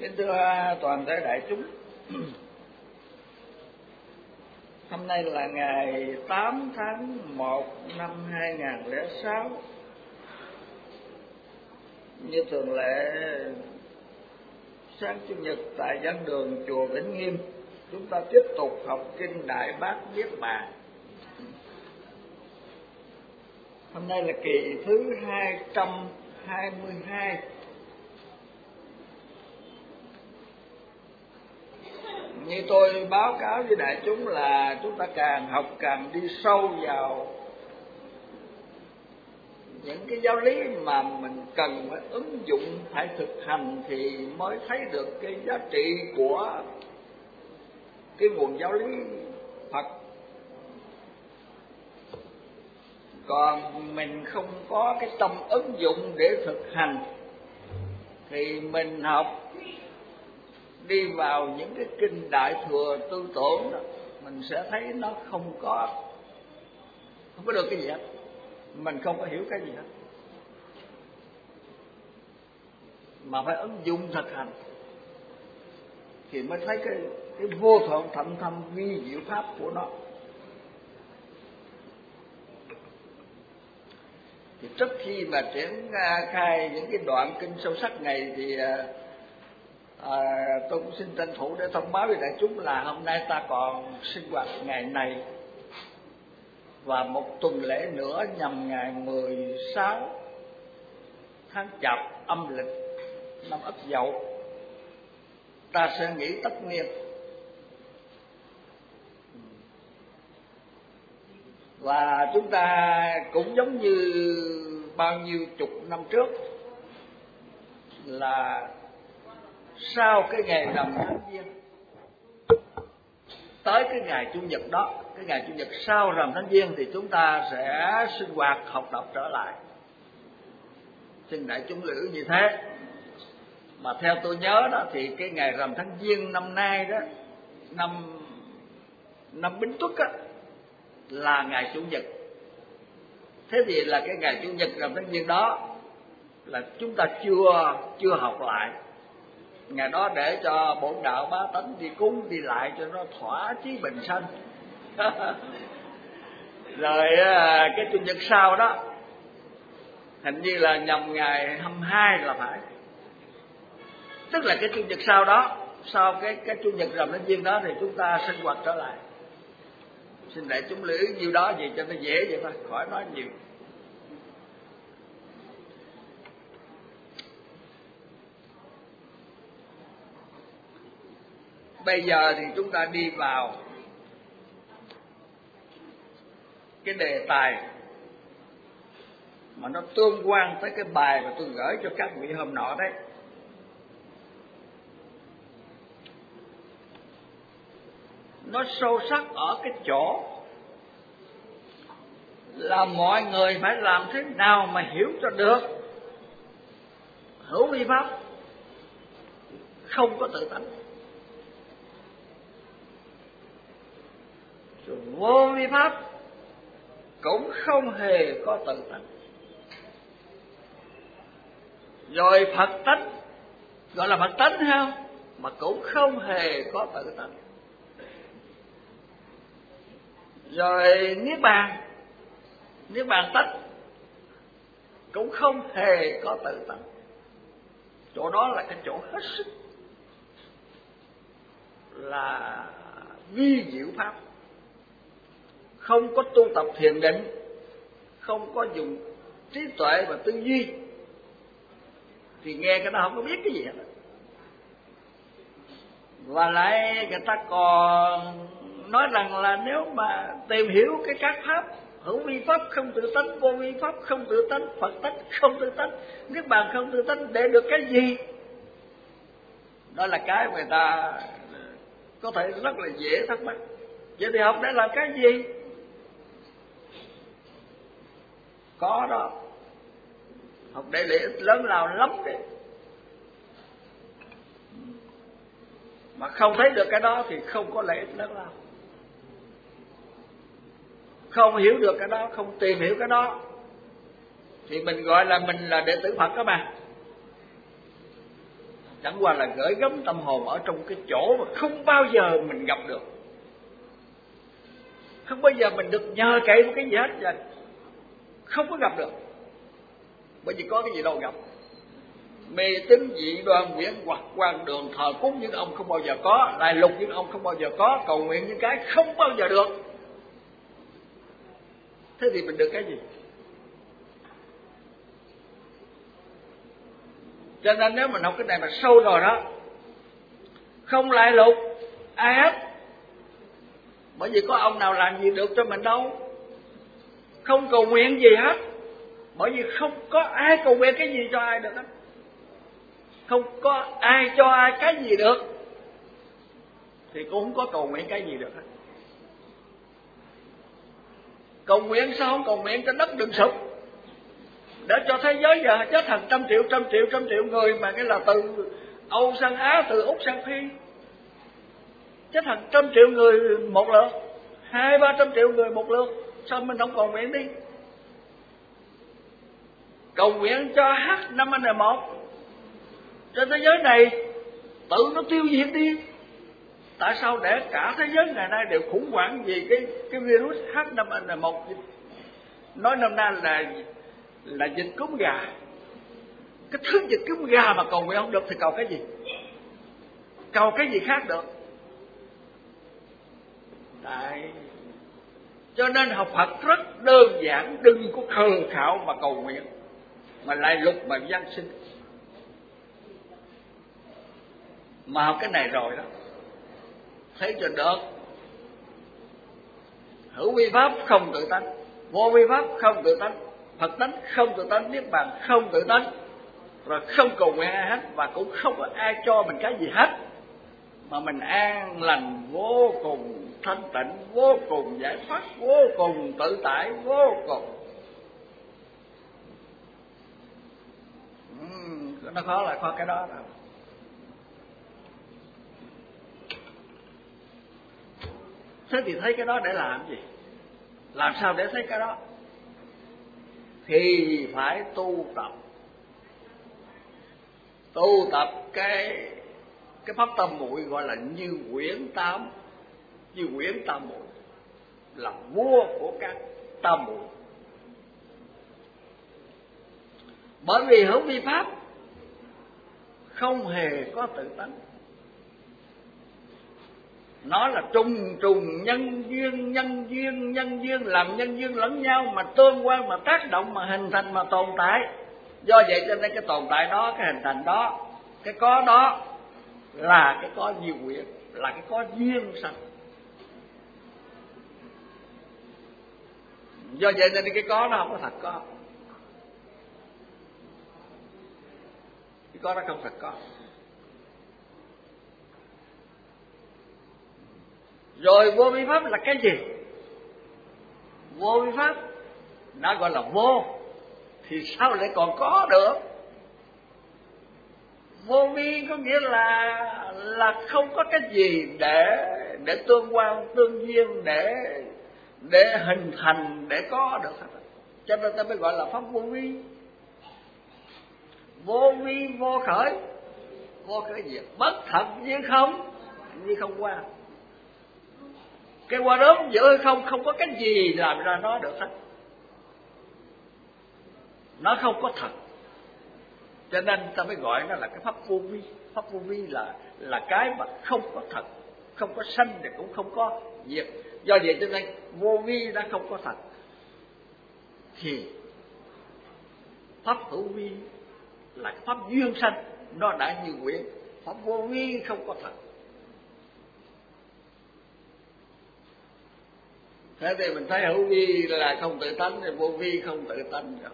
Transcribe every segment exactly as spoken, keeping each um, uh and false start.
Kính thưa toàn thể đại chúng, hôm nay là ngày tám tháng một năm hai nghìn không trăm lẻ sáu. Như thường lệ, sáng Chủ nhật tại giảng đường chùa Vĩnh Nghiêm, chúng ta tiếp tục học kinh Đại Bát Niết Bàn. Hôm nay là kỳ thứ hai trăm hai mươi hai. Như tôi báo cáo với đại chúng là chúng ta càng học càng đi sâu vào những cái giáo lý mà mình cần phải ứng dụng, phải thực hành thì mới thấy được cái giá trị của cái nguồn giáo lý Phật. Còn mình không có cái tâm ứng dụng để thực hành thì mình học đi vào những cái kinh Đại Thừa Tư Tưởng đó, mình sẽ thấy nó không có không có được cái gì hết, mình không có hiểu cái gì hết, mà phải ứng dụng thực hành thì mới thấy cái cái vô thượng thậm thâm vi diệu pháp của nó. Thì trước khi mà triển khai những cái đoạn kinh sâu sắc này thì À, tôi cũng xin tranh thủ để thông báo với đại chúng là hôm nay ta còn sinh hoạt ngày này và một tuần lễ nữa nhằm ngày mười sáu tháng Chạp âm lịch năm Ất Dậu ta sẽ nghỉ tất niên. Và chúng ta cũng giống như bao nhiêu chục năm trước là sau cái ngày rằm tháng Giêng tới cái ngày Chủ nhật đó, cái ngày Chủ nhật sau rằm tháng Giêng thì chúng ta sẽ sinh hoạt học tập trở lại. Xin đại chúng lưu ý như thế. Mà theo tôi nhớ đó thì cái ngày rằm tháng Giêng năm nay đó, năm năm Bính Tuất á, là ngày Chủ nhật. Thế thì là cái ngày Chủ nhật rằm tháng Giêng đó là chúng ta chưa chưa học lại. Ngày đó để cho bổn đạo bá tánh đi cúng đi lại cho nó thỏa chí bình sanh. Rồi cái Chủ nhật sau đó hình như là nhằm ngày hai mươi hai là phải, tức là cái Chủ nhật sau đó, sau cái cái Chủ nhật rằm tháng Giêng đó thì chúng ta sinh hoạt trở lại. Xin đại chúng lưu ý nhiêu đó gì cho nó dễ vậy thôi, khỏi nói nhiều. Bây giờ thì chúng ta đi vào cái đề tài mà nó tương quan tới cái bài mà tôi gửi cho các vị hôm nọ đấy. Nó sâu sắc ở cái chỗ là mọi người phải làm thế nào mà hiểu cho được hữu vi pháp không có tự tánh, vô vi pháp cũng không hề có tự tánh, rồi Phật tánh gọi là Phật tánh không mà cũng không hề có tự tánh, rồi Niết Bàn Niết Bàn tánh cũng không hề có tự tánh. Chỗ đó là cái chỗ hết sức là vi diệu pháp, không có tu tập thiền định, không có dùng trí tuệ và tư duy thì nghe cái đó không có biết cái gì hết. Và lại người ta còn nói rằng là nếu mà tìm hiểu cái các pháp hữu vi pháp không tự tánh, vô vi pháp không tự tánh, Phật tánh không tự tánh, Niết Bàn không tự tánh để được cái gì? Đó là cái người ta có thể rất là dễ thắc mắc. Vậy thì học để làm cái gì? Có đó, học để lợi ích lớn lao lắm đấy. Mà không thấy được cái đó thì không có lợi ích lớn lao. Không hiểu được cái đó, không tìm hiểu cái đó thì mình gọi là mình là đệ tử Phật các bạn. chẳng qua là gửi gắm tâm hồn ở trong cái chỗ mà không bao giờ mình gặp được, không bao giờ mình được nhờ cậy một cái gì hết vậy, không có gặp được, bởi vì có cái gì đâu gặp. Mê tín dị đoan quyển hoặc quan đường thờ cúng những ông không bao giờ có, lại lục những ông không bao giờ có, cầu nguyện những cái không bao giờ được. Thế thì mình được cái gì? Cho nên nếu mình học cái này mà sâu rồi đó, không lại lục ai hết, bởi vì có ông nào làm gì được cho mình đâu. Không cầu nguyện gì hết, bởi vì không có ai cầu nguyện cái gì cho ai được hết. Không có ai cho ai cái gì được, thì cũng không có cầu nguyện cái gì được hết. Cầu nguyện sao không cầu nguyện cho đất đừng sụp, để cho thế giới giờ chết hàng trăm triệu trăm triệu trăm triệu người, mà cái là từ Âu sang Á, từ Úc sang Phi, chết hàng trăm triệu người một lượt, hai ba trăm triệu người một lượt. Sao mình không cầu nguyện đi? Cầu nguyện cho H năm N một trên thế giới này tự nó tiêu diệt đi. Tại sao để cả thế giới ngày nay đều khủng hoảng vì cái cái virus H năm N một, nói năm nay là là dịch cúm gà. Cái thứ dịch cúm gà mà cầu nguyện không được thì cầu cái gì? Cầu cái gì khác được? Đấy. Cho nên học Phật rất đơn giản, đừng có khờ khạo mà cầu nguyện, mà lại lục mà văn sinh. Mà học cái này rồi đó, thấy cho được. Hữu vi pháp không tự tánh, vô vi pháp không tự tánh, Phật tánh không tự tánh, niết bàn không tự tánh, rồi không cầu nguyện ai hết, và cũng không có ai cho mình cái gì hết, mà mình an lành vô cùng, thanh tịnh vô cùng, giải thoát vô cùng, tự tại vô cùng. uhm, Nó khó là khó cái đó đâu. Thế thì thấy cái đó để làm gì? Làm sao để thấy cái đó? Thì phải tu tập. Tu tập cái cái pháp tam muội gọi là Như Quyển Tam. Như Quyển Tam muội là vua của các tam muội. Bởi vì hữu vi pháp không hề có tự tánh, nó là trùng trùng nhân duyên, nhân duyên, nhân duyên làm nhân duyên lẫn nhau mà tương quan, mà tác động, mà hình thành, mà tồn tại. Do vậy cho nên cái tồn tại đó, cái hình thành đó, cái có đó là cái có Như Quyển, là cái có duyên sanh. Do vậy nên cái có nó không có thật có, cái có nó không thật có. Rồi vô vi pháp là cái gì? Vô vi pháp đã gọi là vô thì sao lại còn có được? Vô vi có nghĩa là là không có cái gì để để tương quan, tương duyên, để để hình thành, để có được. Cho nên ta mới gọi là pháp vô vi. Vô vi vô khởi, vô khởi diệt, bất thật như không, như không qua. Cái qua đốm giữa không, không có cái gì làm ra nó được hết. Nó không có thật. Cho nên ta mới gọi nó là cái pháp vô vi. Pháp vô vi là là cái mà không có thật, không có sanh thì cũng không có diệt. Do vậy cho nên vô vi đã không có thật, thì pháp hữu vi là cái pháp duyên sanh, nó đã Như Quyển. Pháp vô vi không có thật. Thế thì mình thấy hữu vi là không tự tánh, thì vô vi không tự tánh rồi.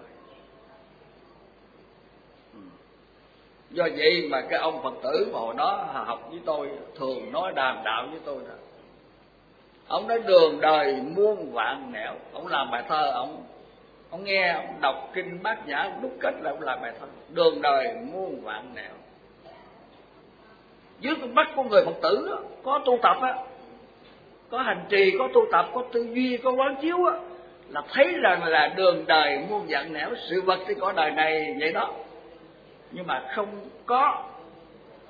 Do vậy mà cái ông Phật tử mà hồi đó học với tôi thường nói đàm đạo với tôi đó. Ông nói đường đời muôn vạn nẻo. Ông làm bài thơ, ông ông nghe, ông đọc kinh Bát Nhã, ông đúc kết là ông làm bài thơ. Đường đời muôn vạn nẻo. Dưới con mắt của người Phật tử đó, có tu tập á, có hành trì, có tu tập, có tư duy, có quán chiếu á, là thấy rằng là đường đời muôn vạn nẻo. Sự vật trên cõi đời này vậy đó, nhưng mà không có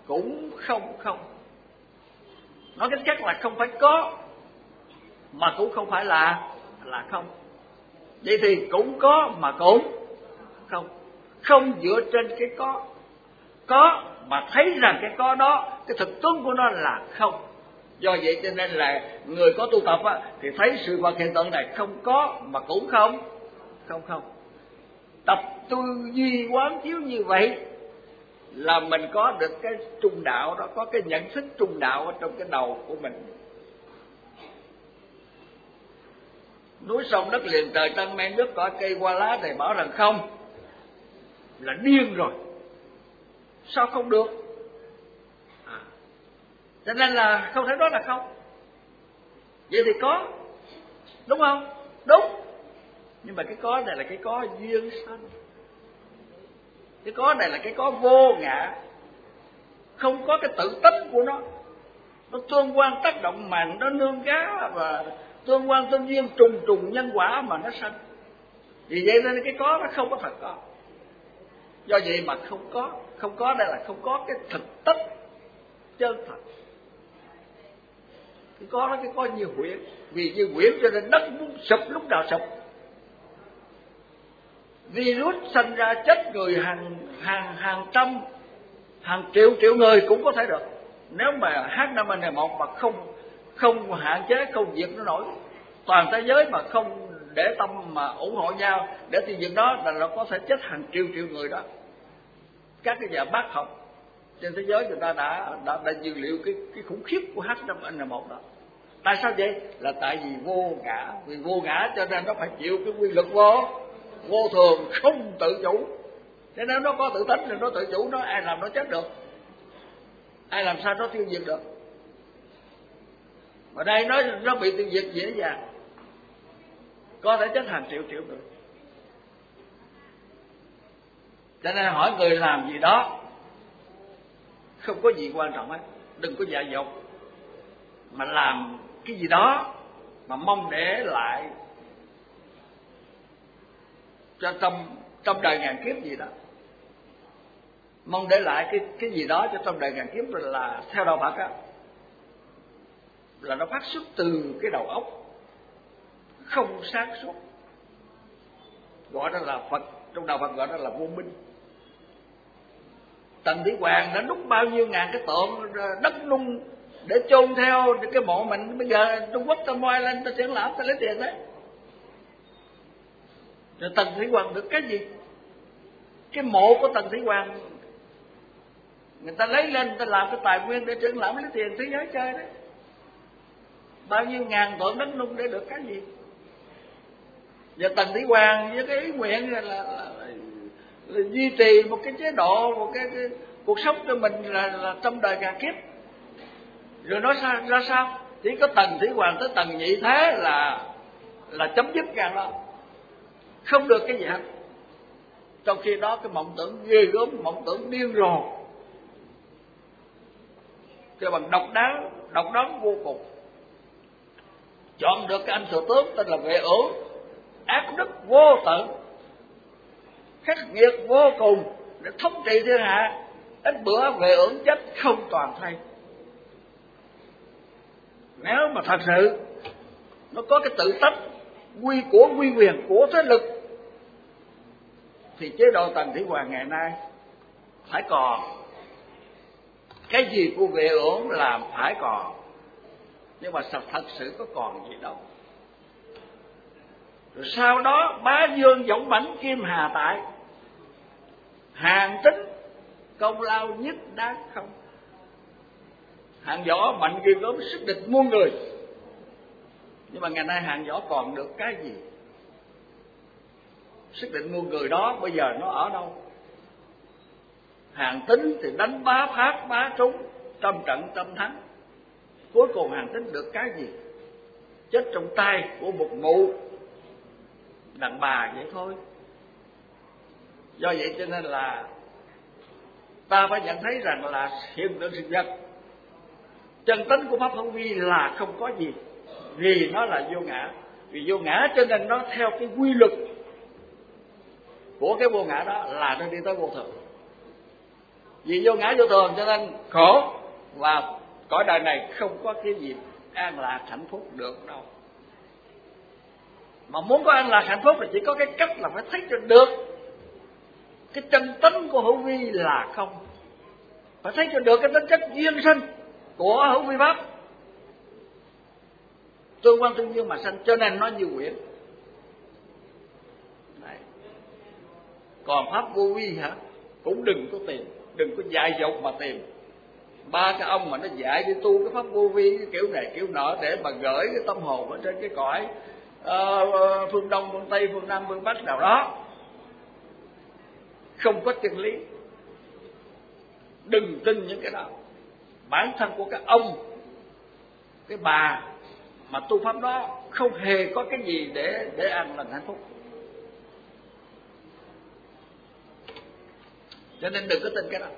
cũng không không. Nói cách khác là không phải có mà cũng không phải là là không. Vậy thì cũng có mà cũng không. Không dựa trên cái có. Có mà thấy rằng cái có đó, cái thực tướng của nó là không. Do vậy cho nên là người có tu tập á, thì thấy sự vật hiện tượng này không có mà cũng không không không. Tập tư duy quán chiếu như vậy là mình có được cái trung đạo đó, có cái nhận thức trung đạo ở trong cái đầu của mình. Núi sông đất liền trời trăng men nước cỏ cây hoa lá thì bảo rằng không là điên rồi. Sao không được? À, cho nên là không thể nói là không. Vậy thì có, đúng không? Đúng. Nhưng mà cái có này là cái có duyên sanh. Cái có này là cái có vô ngã, không có cái tự tính của nó. Nó tương quan tác động mà nó nương cá, và tương quan tương duyên trùng trùng nhân quả mà nó sanh. Vì vậy nên cái có nó không có thật có. Do vậy mà không có. Không có đây là không có cái thực chất chân thật. Cái có nó cái có như huyễn. Vì như huyễn cho nên đất muốn sụp lúc nào sụp. Virus sanh ra chết người hàng hàng hàng trăm, hàng triệu triệu người cũng có thể được. Nếu mà H năm N một mà không không hạn chế, không diệt nó nổi, toàn thế giới mà không để tâm mà ủng hộ nhau để tiêu diệt nó, là nó có thể chết hàng triệu triệu người đó. Các cái nhà bác học trên thế giới người ta đã đã, đã dự liệu cái cái khủng khiếp của H năm N một đó. Tại sao vậy? Là tại vì vô ngã, vì vô ngã cho nên nó phải chịu cái quy luật vô vô thường, không tự chủ. Thế nếu nó có tự tính thì nó tự chủ, nó ai làm nó chết được, ai làm sao nó tiêu diệt được. Ở đây nó nó bị tiêu diệt dễ dàng, có thể chết hàng triệu triệu người. Cho nên hỏi người làm gì đó không có gì quan trọng hết, đừng có dại dột mà làm cái gì đó mà mong để lại cho trong trong đời ngàn kiếp gì đó, mong để lại cái cái gì đó cho trong đời ngàn kiếp, là theo đạo Phật á, là nó phát xuất từ cái đầu óc không sáng suốt, gọi đó là Phật, trong đạo Phật gọi đó là vô minh. Tần Thủy Hoàng đã đúc bao nhiêu ngàn cái tượng đất nung để chôn theo cái mộ mình. Bây giờ Trung Quốc ta moi lên ta triển lãm, ta lấy tiền đấy. Rồi Tần Thủy Hoàng được cái gì? Cái mộ của Tần Thủy Hoàng người ta lấy lên, người ta làm cái tài nguyên để triển lãm, lấy tiền thế giới chơi đấy. Bao nhiêu ngàn tượng đất nung để được cái gì? Và Tần Thủy Hoàng với cái ý nguyện là, là, là, là duy trì một cái chế độ, một cái, cái cuộc sống cho mình là, là trong đời ngàn kiếp. Rồi nói sao, ra sao? Chỉ có Tần Thủy Hoàng tới Tần Nhị Thế là là chấm dứt ngàn đó, không được cái gì hết. Trong khi đó cái mộng tưởng ghê gớm, mộng tưởng điên rồ, cái bằng độc đáo, độc đáo vô cùng. Chọn được cái anh thừa tướng tên là Vệ Ưởng, ác đức vô tận, khắc nghiệt vô cùng để thống trị thiên hạ. Ít bữa Vệ Ưởng chết không toàn thây. Nếu mà thật sự nó có cái tự tách quy của quy quyền của thế lực thì chế độ Tần Thủy Hoàng ngày nay phải còn. Cái gì của Vệ Ưởng làm phải còn, nhưng mà thật sự có còn gì đâu. Rồi sau đó bá vương dũng mãnh kim hà tại, Hàn Tín công lao nhất đáng không. Hạng Võ mạnh ghê gớm, sức địch muôn người, nhưng mà ngày nay Hạng Võ còn được cái gì? Sức địch muôn người đó bây giờ nó ở đâu? Hàn Tín thì đánh bá phát bá trúng, trăm trận trăm thắng, cuối cùng Hàn Tín được cái gì? Chết trong tay của một mụ đàn bà vậy thôi. Do vậy cho nên là ta phải nhận thấy rằng là hiện tượng sự vật, chân tính của pháp hữu vi là không có gì, vì nó là vô ngã. Vì vô ngã cho nên nó theo cái quy luật của cái vô ngã đó là nó đi tới vô thường. Vì vô ngã vô thường cho nên khổ, và cõi đời này không có cái gì an lạc hạnh phúc được đâu. Mà muốn có an lạc hạnh phúc thì chỉ có cái cách là phải thấy cho được cái chân tánh của hữu vi là không, phải thấy cho được cái tính chất duyên sinh của hữu vi pháp, tương quan tương duyên mà sanh, cho nên nó như quyển. Đấy. Còn pháp vô vi hả, cũng đừng có tìm, đừng có dại dột mà tìm. Ba cái ông mà nó dạy đi tu cái pháp vô vi cái kiểu này kiểu nọ để mà gửi cái tâm hồn ở trên cái cõi uh, phương Đông, phương Tây, phương Nam, phương Bắc nào đó, không có chân lý. Đừng tin những cái đó. Bản thân của các ông, cái bà mà tu pháp đó không hề có cái gì để để an lành hạnh phúc. Cho nên đừng có tin cái đó,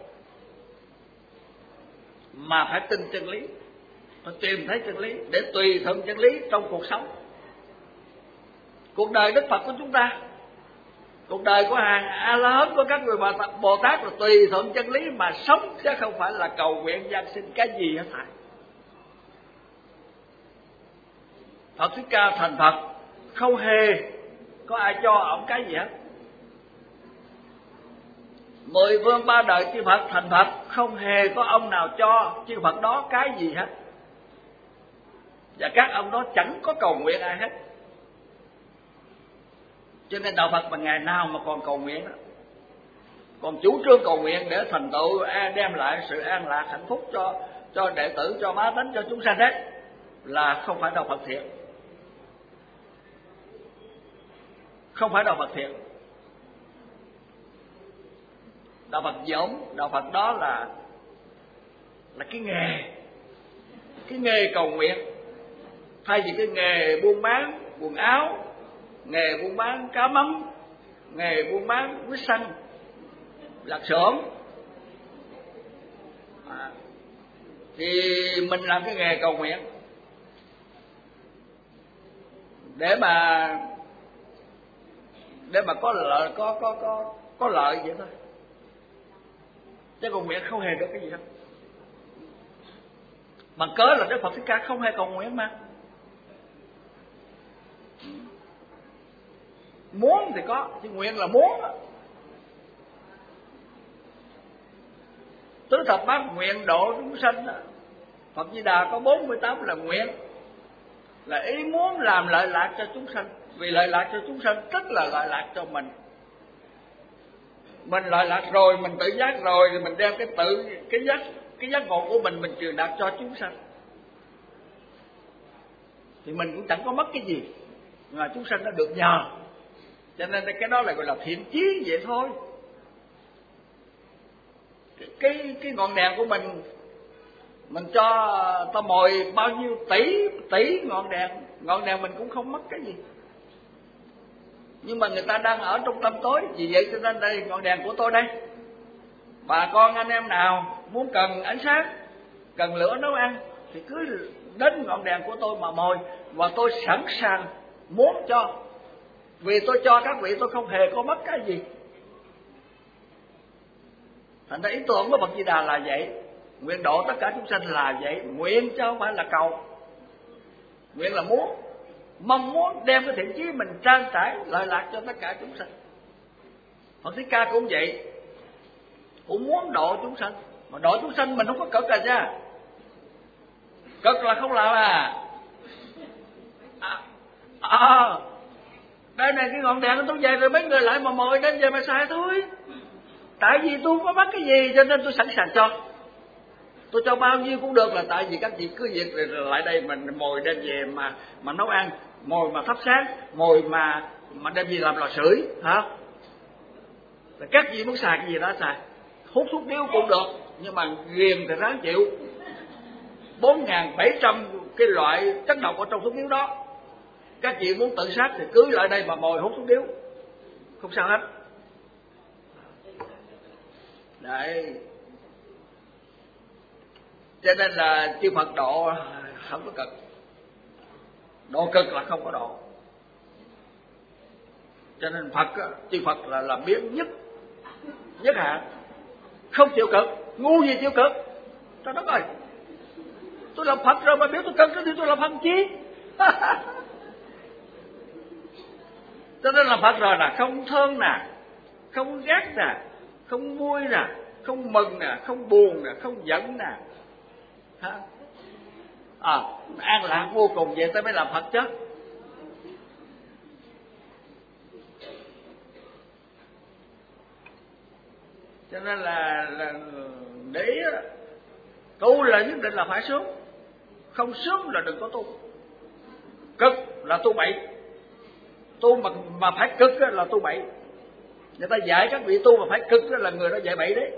mà phải tin chân lý, phải tìm thấy chân lý để tùy thuận chân lý trong cuộc sống. Cuộc đời Đức Phật của chúng ta, cuộc đời của hàng A La Hán, của các người Bồ Tát là tùy thuận chân lý mà sống, chứ không phải là cầu nguyện gian sinh cái gì hết thảy. Phật Thích Ca thành Phật không hề có ai cho ông cái gì hết. Mười phương ba đời chư Phật thành Phật không hề có ông nào cho chư Phật đó cái gì hết, và các ông đó chẳng có cầu nguyện ai hết. Cho nên đạo Phật mà ngày nào mà còn cầu nguyện đó, còn chủ trương cầu nguyện để thành tựu đem lại sự an lạc hạnh phúc cho cho đệ tử, cho bá tánh, cho chúng sanh, đấy là không phải đạo Phật thiện, không phải đạo Phật thiện. Đạo Phật dỗm, đạo Phật đó là là cái nghề, cái nghề cầu nguyện, thay vì cái nghề buôn bán quần áo, nghề buôn bán cá mắm, nghề buôn bán quýt xăng, lạp xưởng, à, thì mình làm cái nghề cầu nguyện để mà để mà có lợi, có có có có lợi vậy thôi, chứ cầu nguyện không hề được cái gì đâu. Bằng cớ là Đức Phật Thích Ca không hề cầu nguyện mà. Muốn thì có, chứ nguyện là muốn đó. Tứ thập bát nguyện độ chúng sanh đó. Phật Di Đà có bốn mươi tám là nguyện, là ý muốn làm lợi lạc cho chúng sanh. Vì lợi lạc cho chúng sanh tức là lợi lạc cho mình. Mình lợi lạc rồi, mình tự giác rồi, thì mình đem cái tự cái giác cái giác ngộ của mình mình truyền đạt cho chúng sanh, thì mình cũng chẳng có mất cái gì, mà chúng sanh nó được nhờ. Cho nên cái đó là gọi là thiện chí vậy thôi. Cái cái ngọn đèn của mình, mình cho ta mồi bao nhiêu tỷ tỷ ngọn đèn, ngọn đèn mình cũng không mất cái gì. Nhưng mà người ta đang ở trong tâm tối, vì vậy cho nên đây ngọn đèn của tôi đây. Bà con anh em nào muốn cần ánh sáng, cần lửa nấu ăn thì cứ đến ngọn đèn của tôi mà mồi, và tôi sẵn sàng muốn cho. Vì tôi cho các vị tôi không hề có mất cái gì. Thành ra ý tưởng của Phật Di Đà là vậy, nguyện độ tất cả chúng sanh là vậy. Nguyện chứ không phải là cầu. Nguyện là muốn, mong muốn đem cái thiện chí mình trang trải lợi lạc cho tất cả chúng sanh. Phật Thích Ca cũng vậy, cũng muốn độ chúng sanh. Mà độ chúng sanh mình không có cực à nha. Cực là không làm à. À, à đây này cái ngọn đèn tôi về rồi mấy người lại mà mồi đem về mà xài thôi. Tại vì tôi không có mất cái gì cho nên tôi sẵn sàng cho. Tôi cho bao nhiêu cũng được, là tại vì các vị cứ việc rồi lại đây mình mồi đem về mà mà nấu ăn, mồi mà thắp sáng, mồi mà mà đem về làm lò sưởi, hả? Là các vị muốn xài cái gì đó xài. Hút thuốc điếu cũng được, nhưng mà ghiền thì ráng chịu. bốn nghìn bảy trăm cái loại chất độc ở trong thuốc điếu đó. Các chị muốn tự sát thì cứ lại đây mà mồi hút thuốc điếu, không sao hết. Đấy. Cho nên là chư Phật độ không có cực. Độ cực là không có độ. Cho nên Phật, chư Phật là làm biến nhất, nhất hạn. không chịu cực, ngu gì chịu cực. Trời đất ơi, tôi làm Phật rồi mà biểu tôi cực thì tôi làm Phật chi? Cho nên làm Phật rồi là không thương nè, không ghét nè, không vui nè, không mừng nè, không buồn nè, không giận nè. Hả? À, an lạc vô cùng vậy ta mới làm Phật chứ. Cho nên là, là để tu là nhất định là phải sướng, không sướng là đừng có tu. Cực là tu bậy, tu mà mà phải cực là tu bậy. Người ta dạy các vị tu mà phải cực là người đó dạy bậy đấy.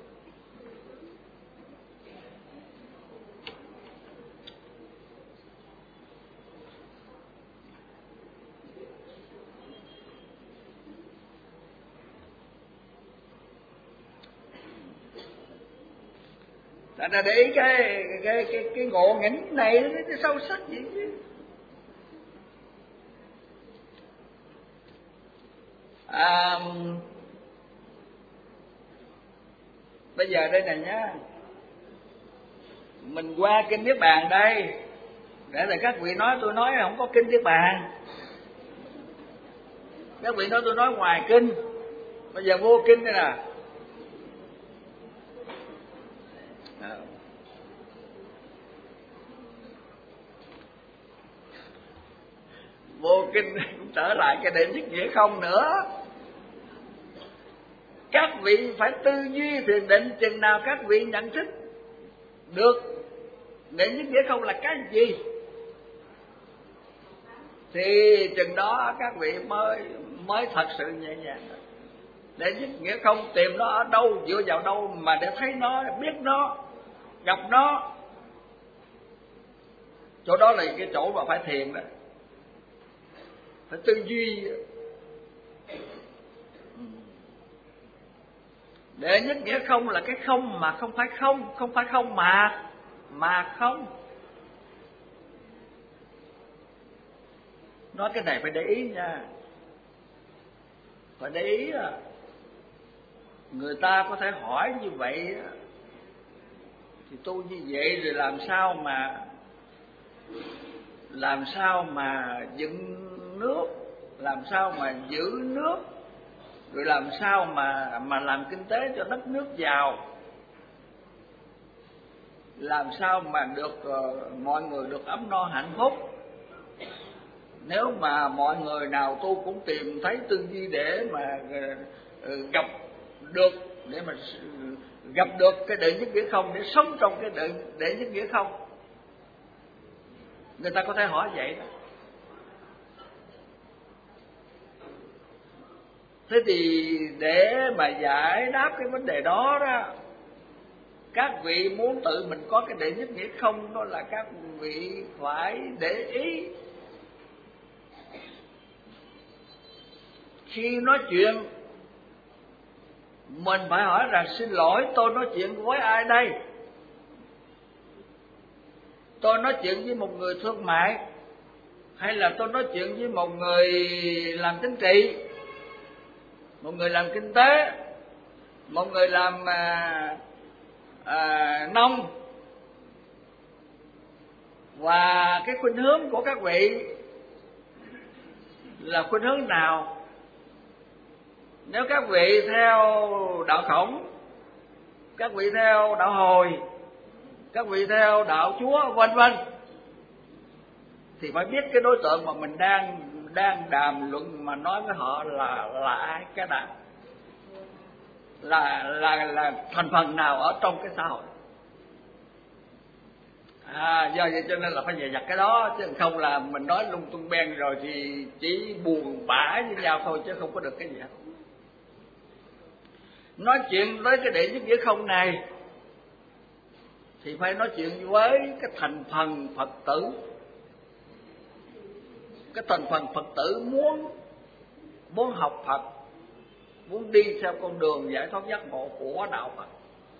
Tại ra để ý cái cái cái cái ngộ nghĩnh này nó cái sâu sắc gì chứ. À, bây giờ đây này nhá, mình qua kinh Niết Bàn đây, để là các vị nói tôi nói không có kinh Niết Bàn, các vị nói tôi nói ngoài kinh. Bây giờ vô kinh đây nè. Vô kinh cũng trở lại cái đệ nhất nghĩa không nữa. Các vị phải tư duy thiền định, chừng nào các vị nhận thức được đệ nhất nghĩa không là cái gì thì chừng đó các vị mới mới thật sự nhẹ nhàng. Đệ nhất nghĩa không tìm nó ở đâu, dựa vào đâu mà để thấy nó, biết nó, gặp nó. Chỗ đó là cái chỗ mà phải thiền đó, phải tư duy. Đệ nhất nghĩa không là cái không mà không phải không, không phải không mà mà không. Nói cái này phải để ý nha, phải để ý. Người ta có thể hỏi như vậy thì tu như vậy rồi làm sao mà làm sao mà dựng nước, làm sao mà giữ nước, rồi làm sao mà mà làm kinh tế cho đất nước giàu, làm sao mà được uh, mọi người được ấm no hạnh phúc. Nếu mà mọi người nào tu cũng tìm thấy tư duy để mà uh, gặp được, để mà gặp được cái đệ nhất nghĩa không, để sống trong cái đệ, đệ nhất nghĩa không. Người ta có thể hỏi vậy đó. Thế thì để mà giải đáp cái vấn đề đó đó, các vị muốn tự mình có cái đệ nhất nghĩa không, đó là các vị phải để ý. Khi nói chuyện mình phải hỏi rằng xin lỗi, tôi nói chuyện với ai đây? Tôi nói chuyện với một người thương mại, hay là tôi nói chuyện với một người làm chính trị, một người làm kinh tế, một người làm à, à, nông? Và cái khuynh hướng của các vị là khuynh hướng nào? Nếu các vị theo đạo Khổng, các vị theo đạo Hồi, các vị theo đạo Chúa vân vân, thì phải biết cái đối tượng mà mình đang đang đàm luận mà nói với họ là là ai, cái nào, là là là thành phần nào ở trong cái xã hội. À, do vậy cho nên là phải dè dặt cái đó, chứ không là mình nói lung tung ben rồi thì chỉ buồn bã với nhau thôi, chứ không có được cái gì hết. Nói chuyện với cái đệ nhất nghĩa không này thì phải nói chuyện với cái thành phần Phật tử, cái thành phần Phật tử muốn muốn học Phật, muốn đi theo con đường giải thoát giác ngộ của đạo Phật.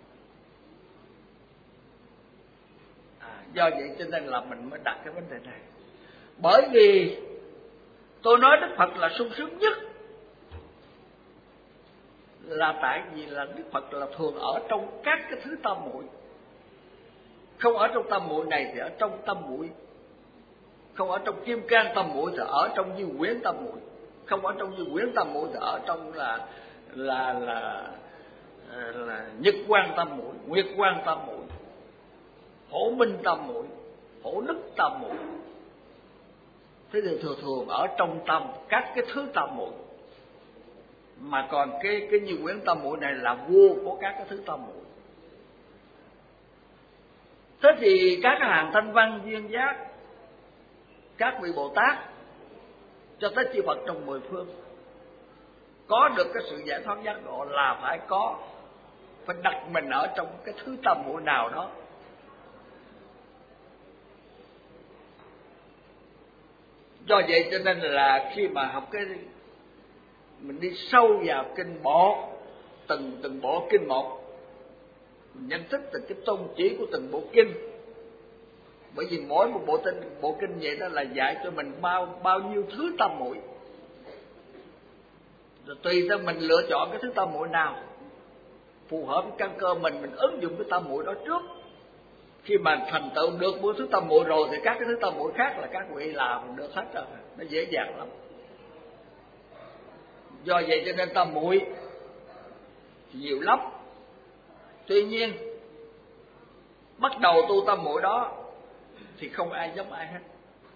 À, do vậy cho nên là mình mới đặt cái vấn đề này. Bởi vì tôi nói Đức Phật là sung sướng nhất là tại vì là Đức Phật là thường ở trong các cái thứ tam muội, không ở trong tam muội này thì ở trong tam muội, không ở trong kim cang tam muội thì ở trong Như Quyển tam muội, không ở trong Như Quyển tam muội thì ở trong là là là là Nhật Quang tam muội, Nguyệt Quang tam muội, Phổ Minh tam muội, Phổ Đức tam muội. Thế thì thường thường ở trong tâm các cái thứ tam muội, mà còn cái cái Như Quyển tam muội này là vua của các cái thứ tam muội. Thế thì các cái hàng thanh văn duyên giác, các vị Bồ Tát cho tới chư Phật trong mười phương có được cái sự giải thoát giác ngộ là phải có, phải đặt mình ở trong cái thứ tam muội nào đó. Do vậy cho nên là khi mà học cái mình đi sâu vào kinh bộ, từng từng bộ kinh một, mình nhận thức từ cái tôn chỉ của từng bộ kinh. Bởi vì mỗi một bộ kinh bộ kinh vậy đó là dạy cho mình bao bao nhiêu thứ tam muội, rồi tùy theo mình lựa chọn cái thứ tam muội nào phù hợp với căn cơ mình, mình ứng dụng cái tam muội đó trước. Khi mà thành tựu được một thứ tam muội rồi thì các cái thứ tam muội khác là các vị làm được hết rồi, nó dễ dàng lắm. Do vậy cho nên tam muội nhiều lắm. Tuy nhiên bắt đầu tu tam muội đó thì không ai giống ai hết.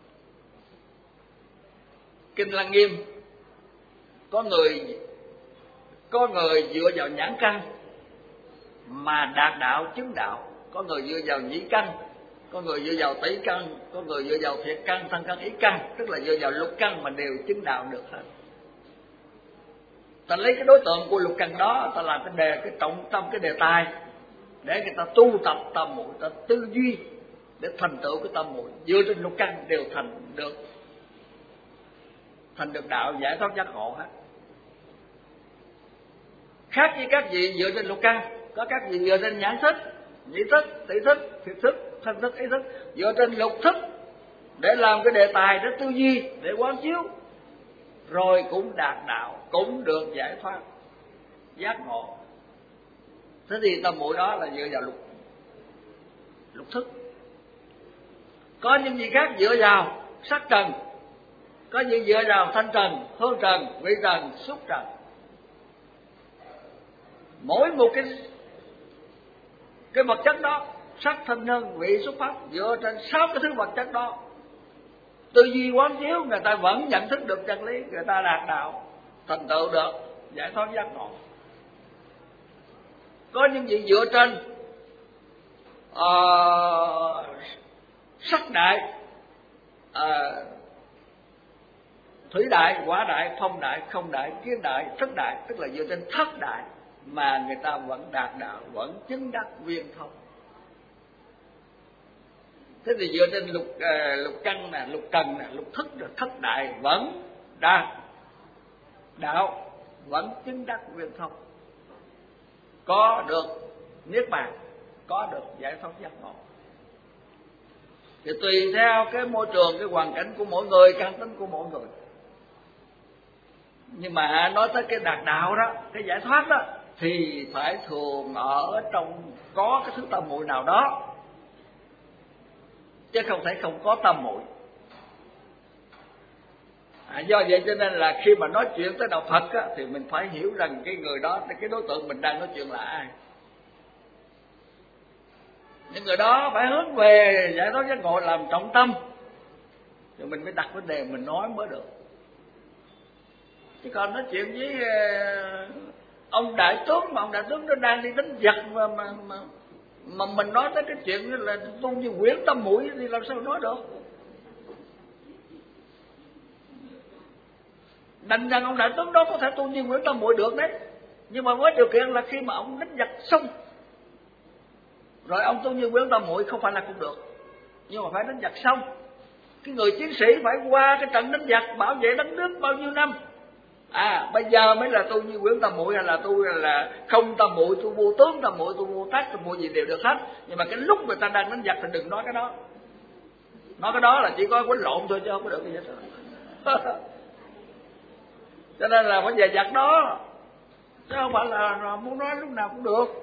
Kinh Lăng Nghiêm có người có người dựa vào nhãn căn mà đạt đạo chứng đạo, có người dựa vào nhĩ căn, có người dựa vào tỷ căn, có người dựa vào thiệt căn, thân căn, ý căn, tức là dựa vào lục căn mà đều chứng đạo được hết. Ta lấy cái đối tượng của lục căn đó, ta làm cái đề, cái trọng tâm, cái đề tài để người ta tu tập tam muội, ta tư duy để thành tựu cái tam muội, dựa trên lục căn đều thành được thành được đạo giải thoát giác ngộ hết. Khác với các vị dựa trên lục căn, có các vị dựa trên nhãn thức, nhĩ thức, tỷ thức, thiệt thức, thân thức, ý thức, dựa trên lục thức để làm cái đề tài, để tư duy, để quán chiếu, rồi cũng đạt đạo, cũng được giải thoát giác ngộ. Thế thì tam muội đó là dựa vào lục lục thức. Có những gì khác dựa vào sắc trần, có những dựa vào thanh trần, hương trần, vị trần, xúc trần. Mỗi một cái cái vật chất đó, sắc thanh hương vị xúc pháp, dựa trên sáu cái thứ vật chất đó tư duy quán chiếu, người ta vẫn nhận thức được chân lý, người ta đạt đạo, thành tựu được giải thoát giác ngộ. Có những gì dựa trên uh, sắc đại, uh, thủy đại, hỏa đại, phong đại, không đại, kiến đại, thất đại, tức là dựa trên thất đại mà người ta vẫn đạt đạo, vẫn chứng đắc viên thông. Thế thì dựa trên lục uh, lục căn nè, lục trần nè, lục thức nè, thất đại vẫn đạt đạo, vẫn chứng đắc viên thông, có được niết bàn, có được giải thoát giác ngộ. Thì tùy theo cái môi trường, cái hoàn cảnh của mỗi người, căn tính của mỗi người. Nhưng mà nói tới cái đạt đạo đó, cái giải thoát đó, thì phải thường ở trong có cái thứ tam muội nào đó, chứ không thể không có tam muội. À, do vậy cho nên là khi mà nói chuyện tới đạo Phật á, thì mình phải hiểu rằng cái người đó, cái đối tượng mình đang nói chuyện là ai. Những người đó phải hướng về giải thoát giác ngộ làm trọng tâm, rồi mình mới đặt vấn đề mình nói mới được. Chứ còn nói chuyện với ông đại tướng mà ông đại tướng nó đang đi đánh giặc mà mà mà, mà mình nói tới cái chuyện là tu như Quyển tam muội thì làm sao nói được? Đành rằng ông đại tướng đó có thể tu như Quyển tam muội được đấy, nhưng mà với điều kiện là khi mà ông đánh giặc xong rồi ông tu như Quyển tam muội không phải là không được, nhưng mà phải đánh giặc xong. Cái người chiến sĩ phải qua cái trận đánh giặc bảo vệ đất nước bao nhiêu năm, à bây giờ mới là tu như Quyển tam muội, hay là tu là không tam muội, tu vô tướng tam muội, tu vô tác tam muội gì đều được hết. Nhưng mà cái lúc người ta đang đánh giặc thì đừng nói cái đó. Nói cái đó là chỉ có quýnh lộn thôi chứ không có được gì hết. Cho nên là phải về giặc đó chứ không phải là, là muốn nói lúc nào cũng được.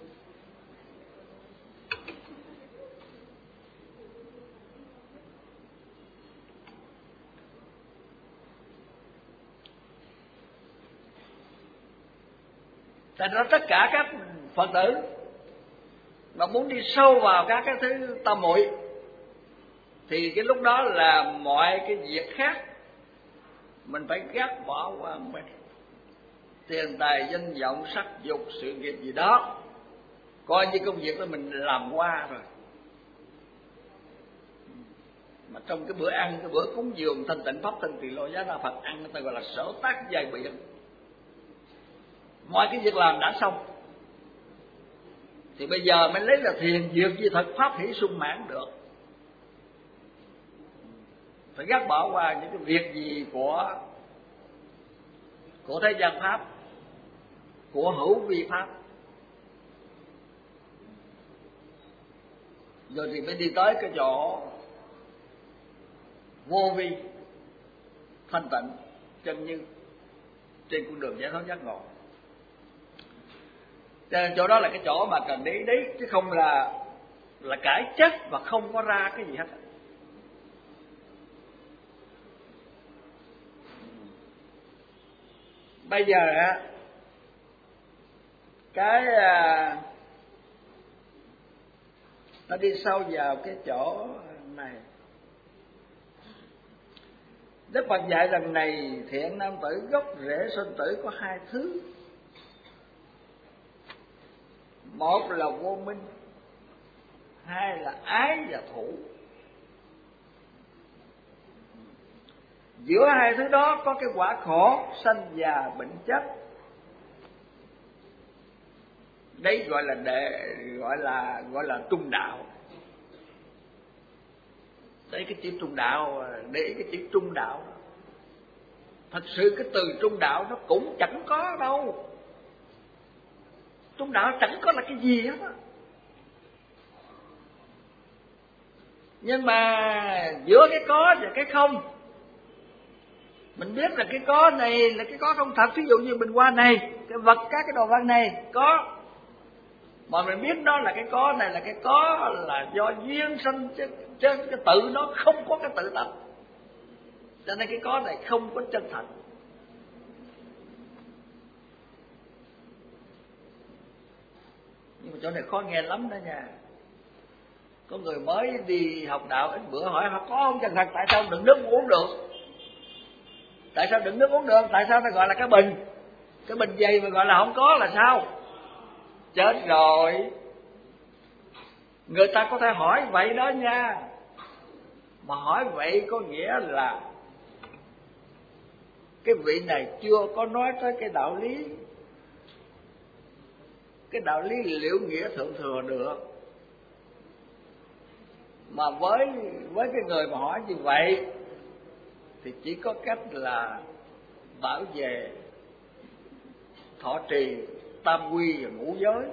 Tại đó tất cả các Phật tử mà muốn đi sâu vào các cái thứ tam muội thì cái lúc đó là mọi cái việc khác mình phải gác bỏ qua một bên. Tiền tài danh vọng sắc dục sự nghiệp gì đó coi như công việc đó mình làm qua rồi. Mà trong cái bữa ăn, cái bữa cúng dường thanh tịnh pháp thân tỳ lô giá na Phật ăn, người ta gọi là sở tác giai biển. Mọi cái việc làm đã xong thì bây giờ mới lấy là thiền dược như thật pháp hỷ sung mãn được. Phải gác bỏ qua những cái việc gì của của thế gian pháp, của hữu vi pháp, rồi thì mới đi tới cái chỗ vô vi thanh tịnh chân như trên con đường giải thoát giác ngộ. Cho nên chỗ đó là cái chỗ mà cần để ý đấy, chứ không là là cải chất và không có ra cái gì hết. Bây giờ á, cái à, nó đi sâu vào cái chỗ này. Đức Phật dạy lần này thiện nam tử gốc rễ sinh tử có hai thứ. Một là vô minh, hai là ái và thủ. Giữa hai thứ đó có cái quả khổ sanh già bệnh chết. Đấy gọi là đệ, gọi là gọi là trung đạo. Đấy cái chữ trung đạo, để ý cái chữ trung đạo đó. Thật sự cái từ trung đạo nó cũng chẳng có đâu. Trung đạo chẳng có là cái gì hết á. Nhưng mà giữa cái có và cái không, mình biết là cái có này là cái có không thật. Ví dụ như mình qua này, cái vật, các cái đồ vật này có, mà mình biết đó là cái có này là cái có là do duyên sanh, chứ, chứ cái tự nó không có cái tự tánh. Cho nên cái có này không có chân thật. Nhưng mà chỗ này khó nghe lắm đó nha. Có người mới đi học đạo ít bữa hỏi họ có không chân thật, tại sao đựng nước uống được? Tại sao đựng nước uống được? Tại sao nó gọi là cái bình? Cái bình dày mà gọi là không có là sao? Chết rồi. Người ta có thể hỏi vậy đó nha. Mà hỏi vậy có nghĩa là cái vị này chưa có nói tới cái đạo lý, cái đạo lý liễu nghĩa thượng thừa được. Mà với với cái người mà hỏi như vậy thì chỉ có cách là bảo vệ thọ trì tam quy và ngũ giới.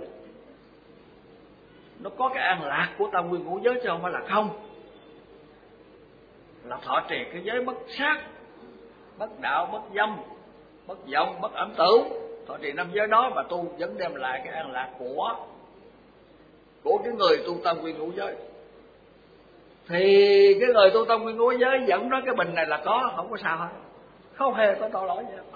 Nó có cái an lạc của tam quy ngũ giới chứ không phải là không. Là thọ trì cái giới bất sát, bất đạo, bất dâm, bất vọng, bất ẩm tử. Thọ trì năm giới đó mà tu vẫn đem lại cái an lạc của của cái người tu tam quy ngũ giới. Thì cái người tu tâm nguyên ngũ giới vẫn nói cái bình này là có, không có sao hết, không hề có tội lỗi gì hết.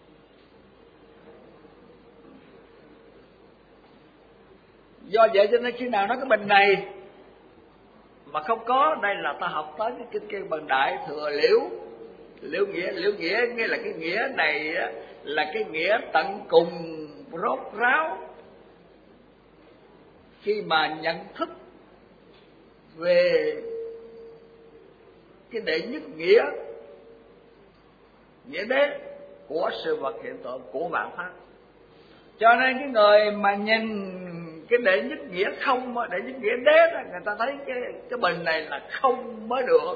Do vậy cho nên khi nào nói cái bình này mà không có, đây là ta học tới cái kinh kêu Bần Đại Thừa Liễu. Liễu nghĩa, liễu nghĩa nghĩa là cái nghĩa này là cái nghĩa tận cùng rốt ráo khi mà nhận thức về cái đệ nhất nghĩa, nghĩa đế của sự vật hiện tượng của vạn pháp. Cho nên cái người mà nhìn cái đệ nhất nghĩa không, đệ nhất nghĩa đế đó, người ta thấy cái cái bình này là không mới được.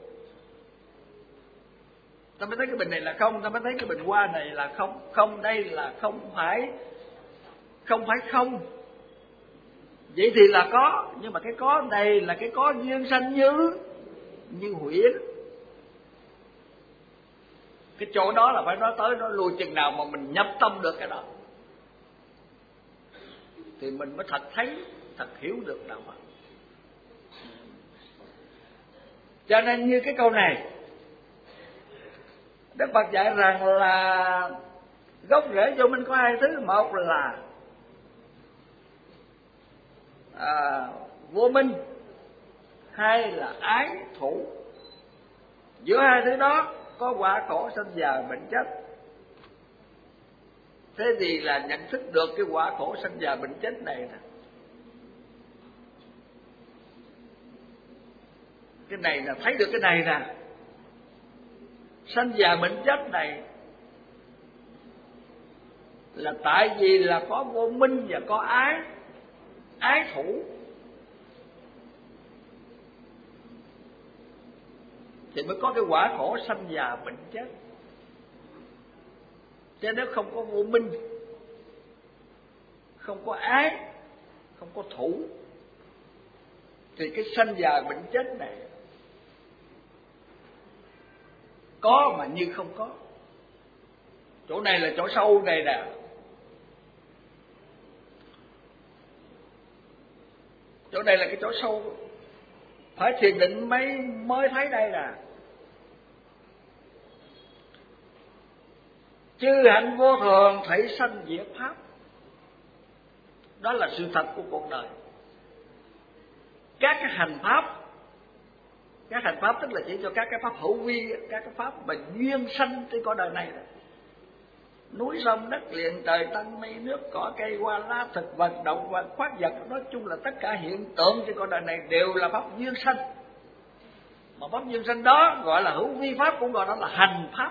Ta mới thấy cái bình này là không, ta mới thấy cái bình hoa này là không. Không, đây là không phải không phải không. Vậy thì là có, nhưng mà cái có này là cái có duyên sanh như như huyễn. Cái chỗ đó là phải nói tới nó lui chừng nào mà mình nhập tâm được cái đó. thì mình mới thật thấy, thật hiểu được đạo Phật. Cho nên như cái câu này, Đức Phật dạy rằng là gốc rễ vô minh có hai thứ. Một là à, vô minh, hai là ái thủ. Giữa hai thứ đó có quả khổ sanh già bệnh chết. Thế thì là nhận thức được cái quả khổ sanh già bệnh chết này nè. Cái này là thấy được cái này nè. Sanh già bệnh chết này là tại vì là có vô minh và có ái, ái thủ. Thì mới có cái quả khổ sanh già bệnh chết. Chứ nếu không có vô minh, không có ái, không có thủ, thì cái sanh già bệnh chết này có mà như không có. Chỗ này là chỗ sâu này nè. Chỗ này là cái chỗ sâu, phải thiền định mới mới thấy đây nè. Chư hạnh vô thường, thảy sanh diệt pháp. Đó là sự thật của cuộc đời. Các cái hành pháp, các hành pháp tức là chỉ cho các cái pháp hữu vi, các cái pháp mà duyên sanh trên cõi đời này đó. Núi sông đất liền, trời tăng mây nước, cỏ cây hoa lá, thực vật động vật, khoát vật, nói chung là tất cả hiện tượng trên cõi đời này đều là pháp duyên sanh. Mà pháp duyên sanh đó gọi là hữu vi pháp, cũng gọi đó là hành pháp,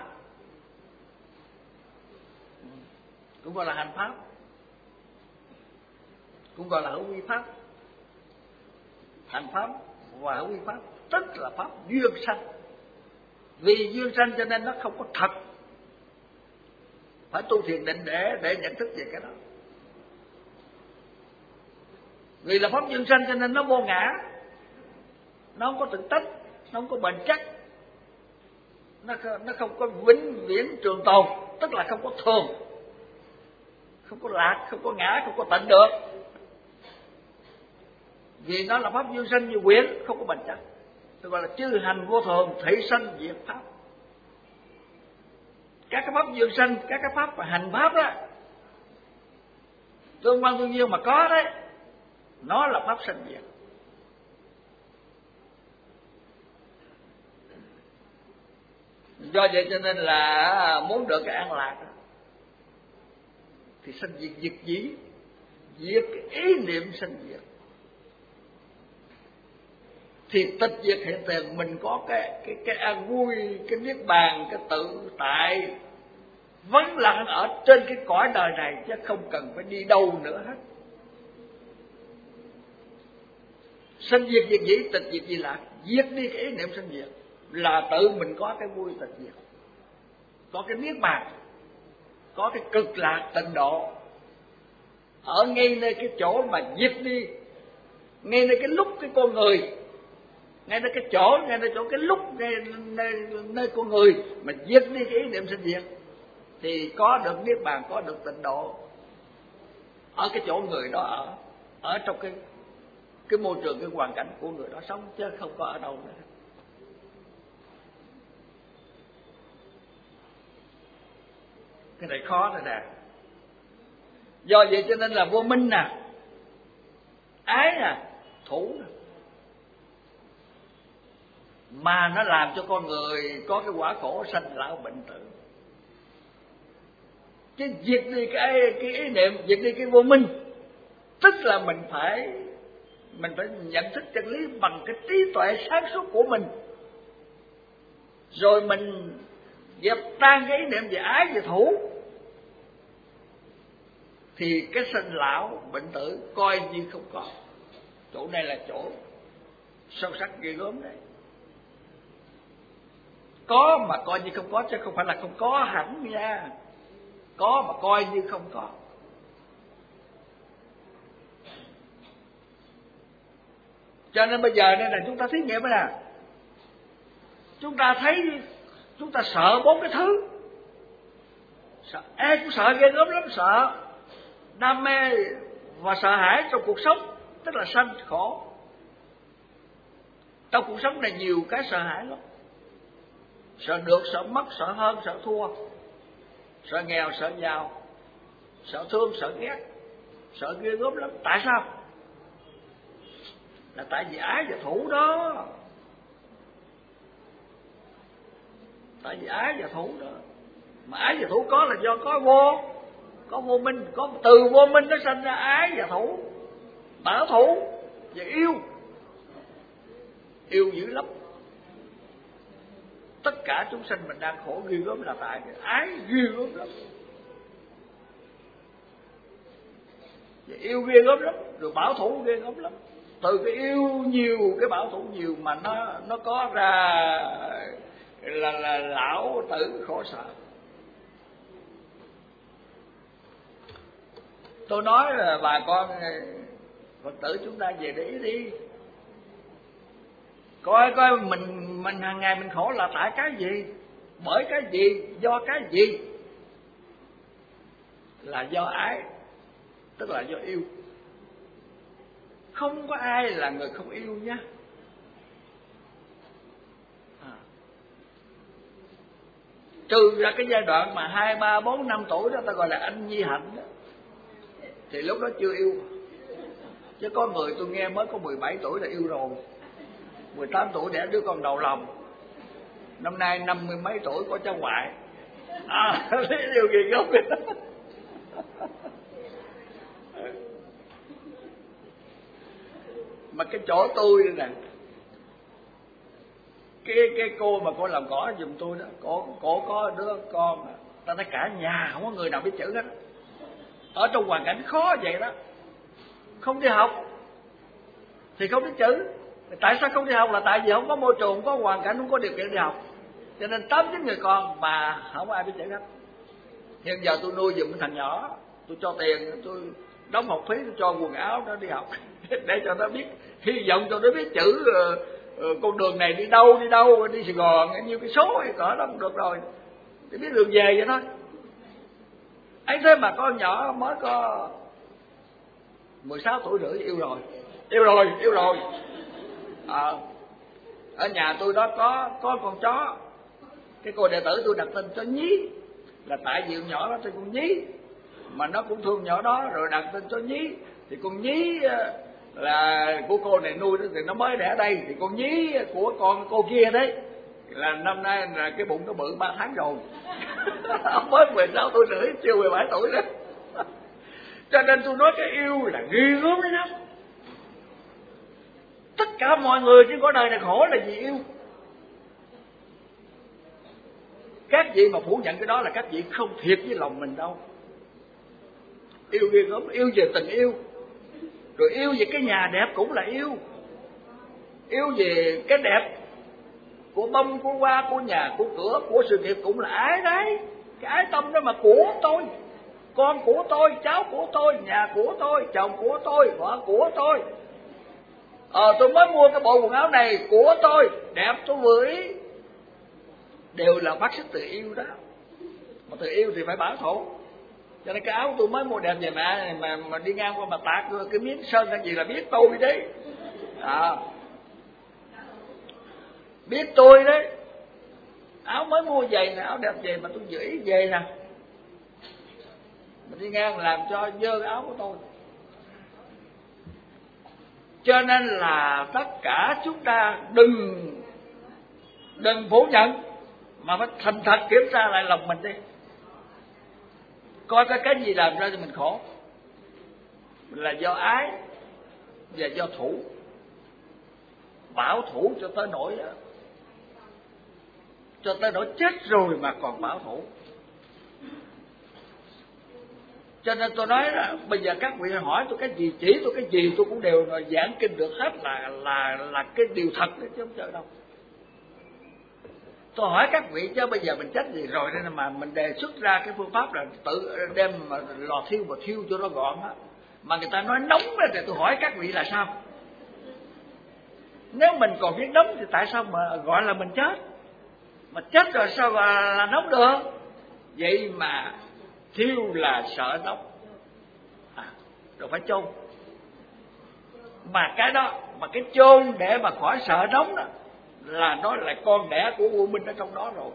cũng gọi là hành pháp, cũng gọi là hữu vi pháp. Hành pháp và hữu vi pháp tức là pháp duyên sanh. Vì duyên sanh cho nên nó không có thật. Phải tu thiền định để để nhận thức về cái đó. Vì là pháp duyên sanh cho nên nó vô ngã, nó không có thực chất, nó không có bền chắc, nó nó không có vĩnh viễn trường tồn, tức là không có thường, không có lạc, không có ngã, không có tịnh được. Vì nó là pháp duyên sanh như quyển, không có bền chắc. Tôi gọi là chư hành vô thường, thảy sanh diệt pháp. Các cái pháp duyên sanh, các cái pháp và hành pháp đó, tương quan tương duyên mà có đấy, nó là pháp sanh diệt. Do vậy cho nên là muốn được cái an lạc đó, thì sanh diệt diệt dĩ, diệt cái ý niệm sanh diệt. Thì tịch diệt hiện tiền, mình có cái cái cái an vui, cái niết bàn, cái tự tại vẫn lặng ở trên cái cõi đời này, chứ không cần phải đi đâu nữa hết. Sanh diệt diệt dĩ, tịch diệt di lạc, diệt đi cái ý niệm sanh diệt là tự mình có cái vui tịch diệt, có cái niết bàn, có cái cực lạc tịnh độ ở ngay nơi cái chỗ mà diệt đi, ngay nơi cái lúc cái con người, ngay nơi cái chỗ, ngay nơi chỗ cái lúc, ngay nơi, nơi con người mà diệt đi cái ý niệm sinh diệt, thì có được niết bàn, có được tịnh độ ở cái chỗ người đó ở, ở trong cái cái môi trường, cái hoàn cảnh của người đó sống, chứ không có ở đâu nữa. Cái này khó rồi nè. Do vậy cho nên là vô minh nè, ái nè, thủ nè, mà nó làm cho con người có cái quả khổ sanh lão bệnh tử. Chứ diệt đi cái cái ý niệm, diệt đi cái vô minh, tức là mình phải mình phải nhận thức chân lý bằng cái trí tuệ sáng suốt của mình, rồi mình dẹp tan cái ý niệm về ái về thủ, thì cái sanh lão bệnh tử coi như không có. Chỗ này là chỗ sâu sắc ghê gớm đấy. Có mà coi như không có, chứ không phải là không có hẳn nha. Có mà coi như không có. Cho nên bây giờ đây là chúng ta thí nghiệm đó nè. Chúng ta thấy, chúng ta sợ bốn cái thứ. Sợ, ai cũng sợ ghê gớm lắm, sợ đam mê và sợ hãi trong cuộc sống, tức là sanh khổ. Trong cuộc sống này nhiều cái sợ hãi lắm. Sợ được, sợ mất, sợ hơn, sợ thua. Sợ nghèo, sợ giàu. Sợ thương, sợ ghét. Sợ ghê gớm lắm. Tại sao? Là tại vì ái và thủ đó. Tại vì ái và thủ đó. Mà ái và thủ có là do có vô. Có vô minh. Có từ vô minh nó sinh ra ái và thủ. Bảo thủ và yêu. Yêu dữ lắm. Tất cả chúng sanh mình đang khổ ghê gớm là tại cái ái ghê gớm lắm. Và yêu ghê gớm lắm. Rồi bảo thủ ghê gớm lắm. Từ cái yêu nhiều, cái bảo thủ nhiều mà nó nó có ra là, là lão tử khổ sở. Tôi nói là bà con Phật tử chúng ta về để ý đi. Coi coi mình mình hàng ngày mình khổ là tại cái gì? Bởi cái gì? Do cái gì? Là do ái, tức là do yêu. Không có ai là người không yêu nhá. À. Trừ ra cái giai đoạn mà hai, ba, bốn, năm tuổi đó ta gọi là anh nhi hạnh đó, thì lúc đó chưa yêu. Chứ có người tôi nghe mới có mười bảy tuổi là yêu rồi, mười tám tuổi đẻ đứa con đầu lòng, năm nay năm mươi mấy tuổi có cháu ngoại. À, thấy điều gì không? Mà cái chỗ tôi đây nè, cái cái cô mà cô làm cỏ giùm tôi đó, cổ cổ có đứa con, ta thấy cả nhà không có người nào biết chữ hết. Ở trong hoàn cảnh khó vậy đó, không đi học thì không biết chữ. Tại sao không đi học? Là tại vì không có môi trường, không có hoàn cảnh, không có điều kiện đi học. Cho nên tám chín người con mà không ai biết chữ hết. Hiện giờ tôi nuôi giùm cái thằng nhỏ, tôi cho tiền, tôi đóng học phí, tôi cho quần áo nó đi học để cho nó biết, hy vọng cho nó biết chữ. uh, con đường này đi đâu đi đâu đi Sài Gòn nhiêu cái số hay cỡ đó cũng được rồi, để biết đường về vậy thôi. Ấy thế mà con nhỏ mới có mười sáu tuổi rưỡi yêu rồi, yêu rồi, yêu rồi. À, ở nhà tôi đó có có con chó, cái cô đệ tử tôi đặt tên cho Nhí, là tại vì con nhỏ đó tên con Nhí, mà nó cũng thương nhỏ đó rồi đặt tên cho Nhí. Thì con Nhí là của cô này nuôi đó, thì nó mới đẻ đây. Thì con Nhí của con cô kia đấy là năm nay là cái bụng nó bự ba tháng rồi. Mới mười sáu tuổi rưỡi, chưa mười bảy tuổi đó. Cho nên tôi nói cái yêu là ghê gớm lắm. Tất cả mọi người trên cõi đời này khổ là vì yêu. Các vị mà phủ nhận cái đó là các vị không thiệt với lòng mình đâu. Yêu ghê gớm, yêu về tình yêu. Rồi yêu về cái nhà đẹp cũng là yêu. Yêu về cái đẹp của bông, của hoa, của nhà, của cửa, của sự nghiệp cũng là ái đấy. Cái ái tâm đó mà của tôi, con của tôi, cháu của tôi, nhà của tôi, chồng của tôi, vợ của tôi. Ờ tôi mới mua cái bộ quần áo này của tôi, đẹp tôi vừa ý. Đều là phát xuất từ yêu đó. Mà từ yêu thì phải bảo thủ. Cho nên cái áo tôi mới mua đẹp về mẹ mà mà đi ngang qua mà tạt cái miếng sơn cái gì là biết tôi đấy. À, biết tôi đấy. Áo mới mua giày nè, áo đẹp về mà tôi giữ ý về nè, mình đi ngang làm cho dơ cái áo của tôi. Cho nên là tất cả chúng ta đừng đừng phủ nhận, mà phải thành thật kiểm tra lại lòng mình đi, coi cái cái gì làm ra cho mình khổ, là do ái và do thủ. Bảo thủ cho tới nỗi cho tới nỗi chết rồi mà còn bảo thủ. Cho nên tôi nói là bây giờ các vị hỏi tôi cái gì, chỉ tôi cái gì tôi cũng đều giảng kinh được hết, là là là cái điều thật đấy chứ không chơi đâu. Tôi hỏi các vị chứ bây giờ mình trách gì rồi, nên mà mình đề xuất ra cái phương pháp là tự đem mà lò thiêu và thiêu cho nó gọn á. Mà người ta nói nóng rồi thì tôi hỏi các vị là sao? Nếu mình còn biết nóng thì tại sao mà gọi là mình chết? Mà chết rồi sao mà là nóng được? Vậy mà thiêu là sợ nóng. À, rồi phải chôn. Mà cái đó, mà cái chôn để mà khỏi sợ nóng đó là nó là con đẻ của vô minh ở trong đó rồi.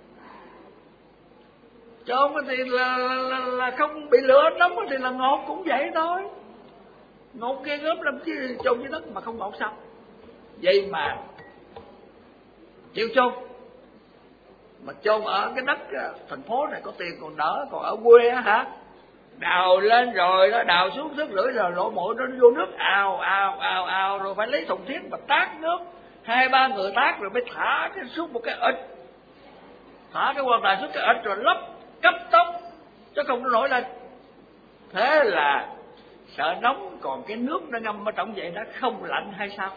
Chôn thì là, là, là không bị lửa nóng thì là ngọt cũng vậy thôi. Ngọt ghê gớm lắm chứ, chôn dưới đất mà không ngọt sao? Vậy mà chịu chôn. Mà chôn ở cái đất thành phố này có tiền còn đỡ, còn ở quê á hả? Đào lên rồi đó, đào xuống nước lưỡi rồi lỗ mũi nó vô nước ào ào ào ào, rồi phải lấy thùng thiết mà tát nước, hai ba người tát rồi mới thả cái xuống một cái ịch, thả cái quan tài xuống cái ịch rồi lấp cấp tốc chứ không nó nổi lên. Thế là sợ nóng, còn cái nước nó ngâm ở trong vậy nó không lạnh hay sao?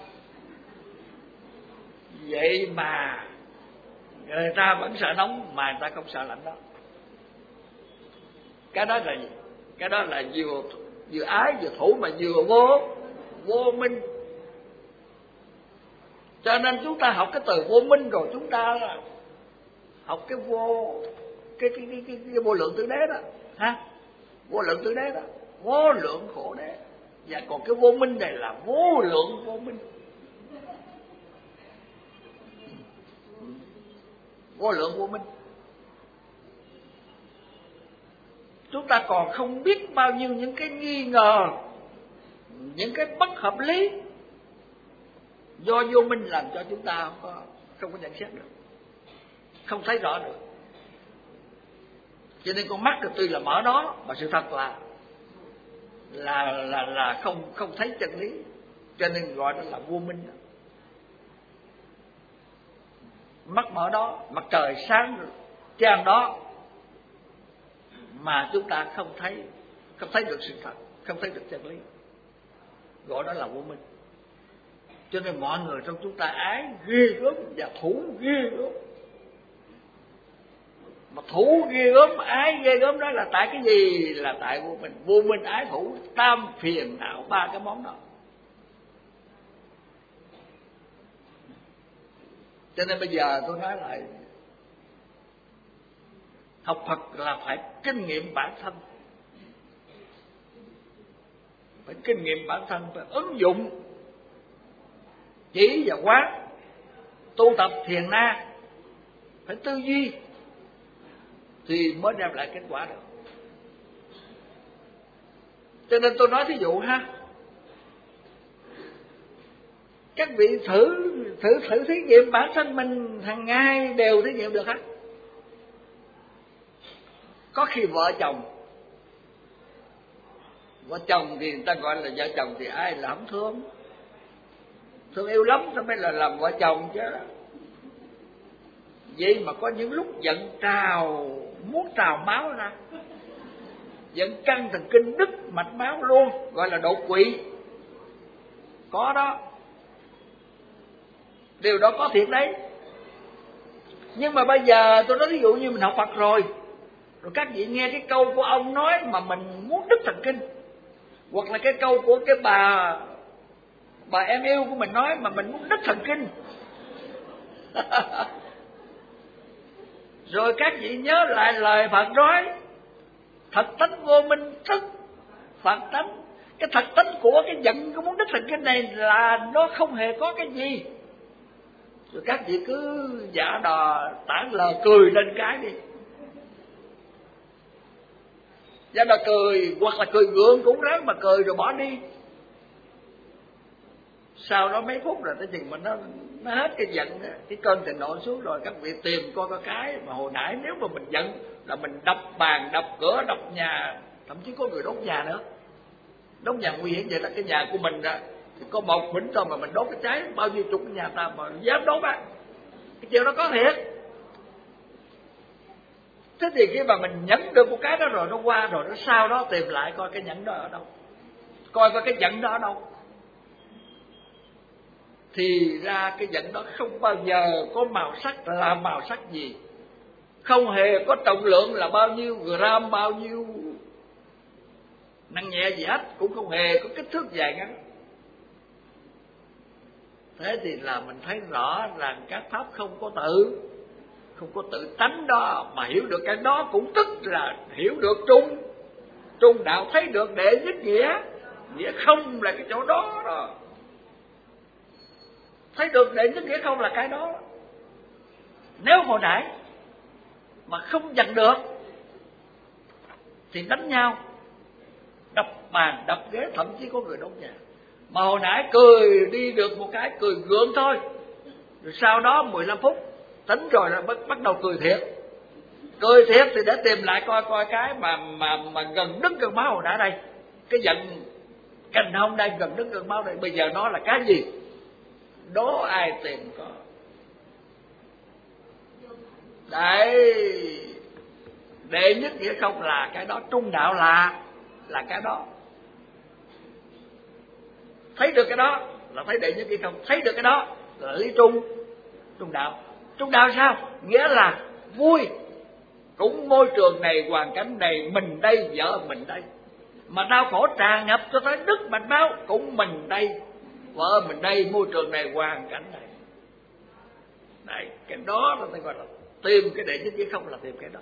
Vậy mà người ta vẫn sợ nóng mà người ta không sợ lạnh đó. Cái đó là gì? Cái đó là vừa vừa ái vừa thủ mà vừa vô vô minh. Cho nên chúng ta học cái từ vô minh rồi chúng ta học cái vô cái cái cái cái, cái vô lượng tứ đế đó, ha? Vô lượng tứ đế đó, vô lượng khổ đế. Và còn cái vô minh này là vô lượng vô minh. Vô lượng vô minh. Chúng ta còn không biết bao nhiêu những cái nghi ngờ, những cái bất hợp lý do vô minh làm cho chúng ta không có, không có nhận xét được, không thấy rõ được. Cho nên con mắt thì tuy là mở đó, mà sự thật là là là là không không thấy chân lý, cho nên gọi đó là vô minh đó. Mắt mở đó, mặt trời sáng tràn đó, mà chúng ta không thấy, không thấy được sự thật, không thấy được chân lý, gọi đó là vô minh. Cho nên mọi người trong chúng ta ái ghê gớm và thủ ghê gớm. Mà thủ ghê gớm, ái ghê gớm đó là tại cái gì? Là tại vô minh. Vô minh ái thủ tam phiền não, ba cái món đó. Cho nên bây giờ tôi nói lại, học Phật là phải kinh nghiệm bản thân, phải kinh nghiệm bản thân, phải ứng dụng chỉ và quán, tu tập thiền na, phải tư duy thì mới đem lại kết quả được. Cho nên tôi nói thí dụ ha, các vị thử thử thử thí nghiệm bản thân mình hàng ngày đều thí nghiệm được hết. Có khi vợ chồng, vợ chồng thì người ta gọi là vợ chồng thì ai là không thương, thương yêu lắm sao mới là làm vợ chồng chứ. Vậy mà có những lúc giận trào, muốn trào máu ra, giận căng thần kinh đứt mạch máu luôn, gọi là đột quỵ. Có đó, điều đó có thiệt đấy. Nhưng mà bây giờ tôi nói ví dụ như mình học Phật rồi, rồi các vị nghe cái câu của ông nói mà mình muốn đứt thần kinh, hoặc là cái câu của cái bà bà em yêu của mình nói mà mình muốn đứt thần kinh. Rồi các vị nhớ lại lời Phật nói, thật tánh vô minh tức Phật tánh. Cái thật tánh của cái giận, cái muốn đứt thần kinh này là nó không hề có cái gì. Rồi các vị cứ giả đò tản lờ cười lên cái đi, giả đò cười, hoặc là cười gượng cũng ráng mà cười rồi bỏ đi. Sau đó mấy phút rồi tới chừng mà nó nó hết cái giận, cái cơn thịnh nộ xuống rồi, các vị tìm coi coi cái mà hồi nãy nếu mà mình giận là mình đập bàn, đập cửa, đập nhà, thậm chí có người đốt nhà nữa. Đốt nhà nguy hiểm vậy, là cái nhà của mình đó, thì có một mình thôi mà mình đốt cái cháy bao nhiêu chục cái nhà ta mà dám đốt á, cái chuyện đó có thiệt. Thế thì khi mà mình nhẫn được một cái đó rồi, nó qua rồi, nó sau đó tìm lại coi cái nhẫn đó ở đâu, coi coi cái giận đó ở đâu. Thì ra cái giận đó không bao giờ có màu sắc là màu sắc gì, không hề có trọng lượng là bao nhiêu gram, bao nhiêu nặng nhẹ gì hết, cũng không hề có kích thước dài ngắn. Thế thì là mình thấy rõ rằng các pháp không có tự, không có tự tánh đó, mà hiểu được cái đó cũng tức là hiểu được trung trung đạo, thấy được đệ nhất nghĩa, Nghĩa không là cái chỗ đó đó. Thấy được đệ nhất nghĩa không là cái đó. Nếu hồi nãy mà không giành được thì đánh nhau, đập bàn, đập ghế, thậm chí có người đốt nhà. Mà hồi nãy cười đi được một cái, cười gượng thôi. Rồi sau đó mười lăm phút tính rồi là bắt, bắt đầu cười thiệt. Cười thiệt thì để tìm lại coi coi cái mà mà mà gần đứt cơn máu hồi nãy đây. Cái giận cành hông đây gần đứt cơn máu đây, bây giờ nó là cái gì? Đố ai tìm có. Đấy, đệ nhất nghĩa không là cái đó, trung đạo là là cái đó. Thấy được cái đó là thấy đệ nhất nghĩa không, thấy được cái đó là lý trung trung đạo. Trung đạo sao? Nghĩa là vui, cũng môi trường này, hoàn cảnh này, mình đây, vợ mình đây. Mà đau khổ tràn ngập cho tới đứt mạch máu, cũng mình đây, vợ mình đây, môi trường này, hoàn cảnh này. Đấy, cái đó là tôi gọi là tìm cái đệ nhất nghĩa không, là tìm cái đó.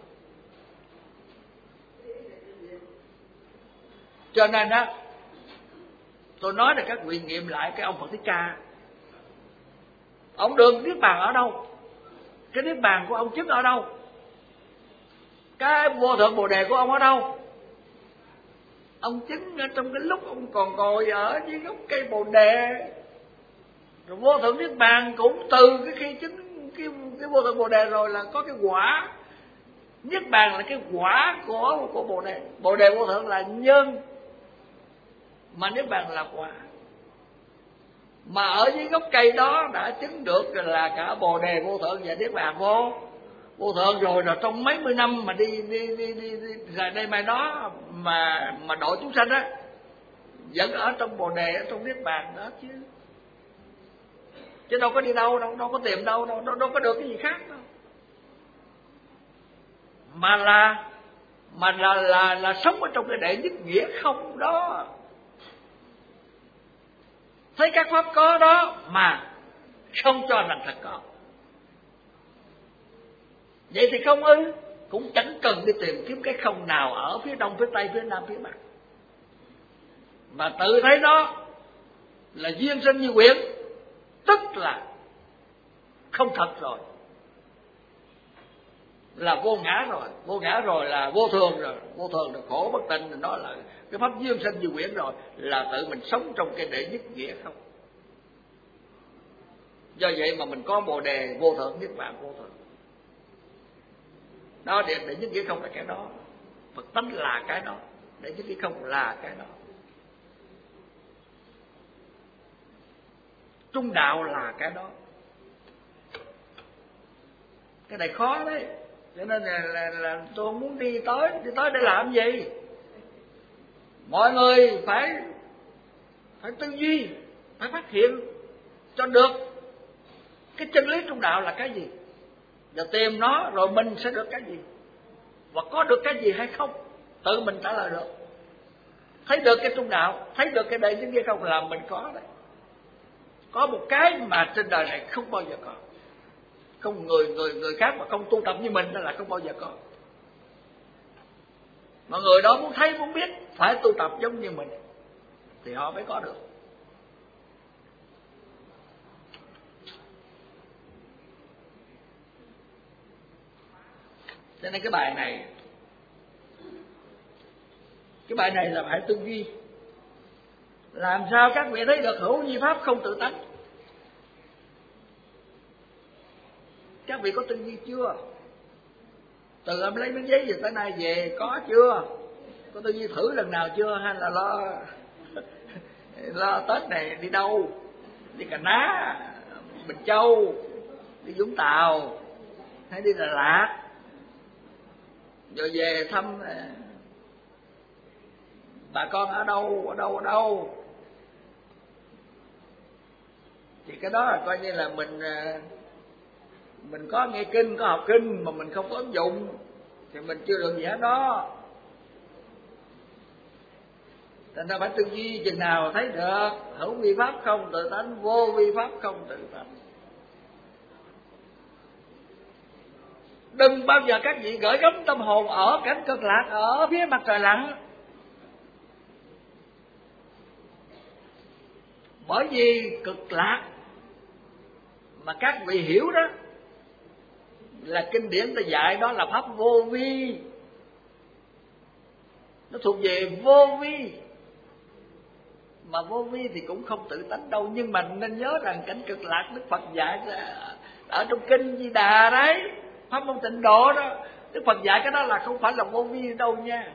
Cho nên đó, tôi nói là các vị nghiệm lại cái ông Phật Thích Ca. Ông được niết bàn ở đâu? Cái niết bàn của ông chứng ở đâu? Cái vô thượng bồ đề của ông ở đâu? Ông chứng ở trong cái lúc ông còn ngồi ở dưới gốc cây bồ đề. Rồi vô thượng niết bàn cũng từ cái khi chứng cái, cái vô thượng bồ đề rồi là có cái quả. Niết bàn là cái quả của của bồ đề. Bồ đề vô thượng là nhân, mà niết bàn là quả. Mà ở dưới gốc cây đó đã chứng được là cả bồ đề vô thượng và niết bàn vô vô thượng rồi. Rồi trong mấy mươi năm mà đi đi đi đi, đi ra đây mai đó mà mà độ chúng sanh á, vẫn ở trong bồ đề, ở trong niết bàn đó chứ. Chứ đâu có đi đâu đâu, đâu có tìm đâu đâu, đâu, đâu có được cái gì khác đâu. Mà là mà là là là sống ở trong cái đệ nhất nghĩa không đó. Thấy các pháp có đó mà không cho rằng thật có. Vậy thì không ư? Cũng chẳng cần đi tìm kiếm cái không nào ở phía đông, phía tây, phía nam, phía bắc. Mà tự thấy đó là duyên sinh như quyển, tức là không thật rồi, là vô ngã rồi. Vô ngã rồi là vô thường rồi. Vô thường là khổ bất tịnh, đó là cái pháp duyên sinh như quyển rồi. Là tự mình sống trong cái đệ nhất nghĩa không. Do vậy mà mình có bồ đề vô thượng, niết bàn vô thượng. Đó, đệ, đệ nhất nghĩa không là cái đó. Phật tánh là cái đó. Đệ nhất nghĩa không là cái đó. Trung đạo là cái đó. Cái này khó đấy. Cho nên là, là, là tôi không muốn đi tới. Đi tới để làm gì? Mọi người phải Phải tư duy, phải phát hiện cho được cái chân lý trung đạo là cái gì, và tìm nó rồi mình sẽ được cái gì, và có được cái gì hay không, tự mình trả lời được. Thấy được cái trung đạo, thấy được cái đệ nhất nghĩa không là mình có đấy. Có một cái mà trên đời này không bao giờ có. Không người người người khác mà không tu tập như mình đó là không bao giờ có. Mà người đó muốn thấy muốn biết phải tu tập giống như mình thì họ mới có được. Cho nên cái bài này Cái bài này là bài tư duy. Làm sao các vị thấy được hữu vi pháp không tự tánh? Các vị có tư duy chưa? Từ em lấy miếng giấy về tới nay về có chưa? Có tư duy thử lần nào chưa? Hay là lo lo Tết này đi đâu? Đi Cà Ná, Bình Châu, đi Vũng Tàu, hay đi Đà Lạt, rồi về thăm bà con ở đâu, ở đâu, ở đâu. Thì cái đó là coi như là mình mình có nghe kinh, có học kinh mà mình không có ứng dụng thì mình chưa được gì hết đó. Thành ra phải tư duy chừng nào thấy được hữu vi pháp không tự tánh, vô vi pháp không tự tánh. Đừng bao giờ các vị gửi gắm tâm hồn ở cảnh cực lạc, ở phía mặt trời lặn. Bởi vì cực lạc mà các vị hiểu đó là kinh điển ta dạy đó là pháp vô vi, nó thuộc về vô vi. Mà vô vi thì cũng không tự tánh đâu, nhưng mà nên nhớ rằng cảnh cực lạc Đức Phật dạy ở trong kinh Di Đà đấy, pháp môn tịnh độ đó, Đức Phật dạy cái đó là không phải là vô vi đâu nha.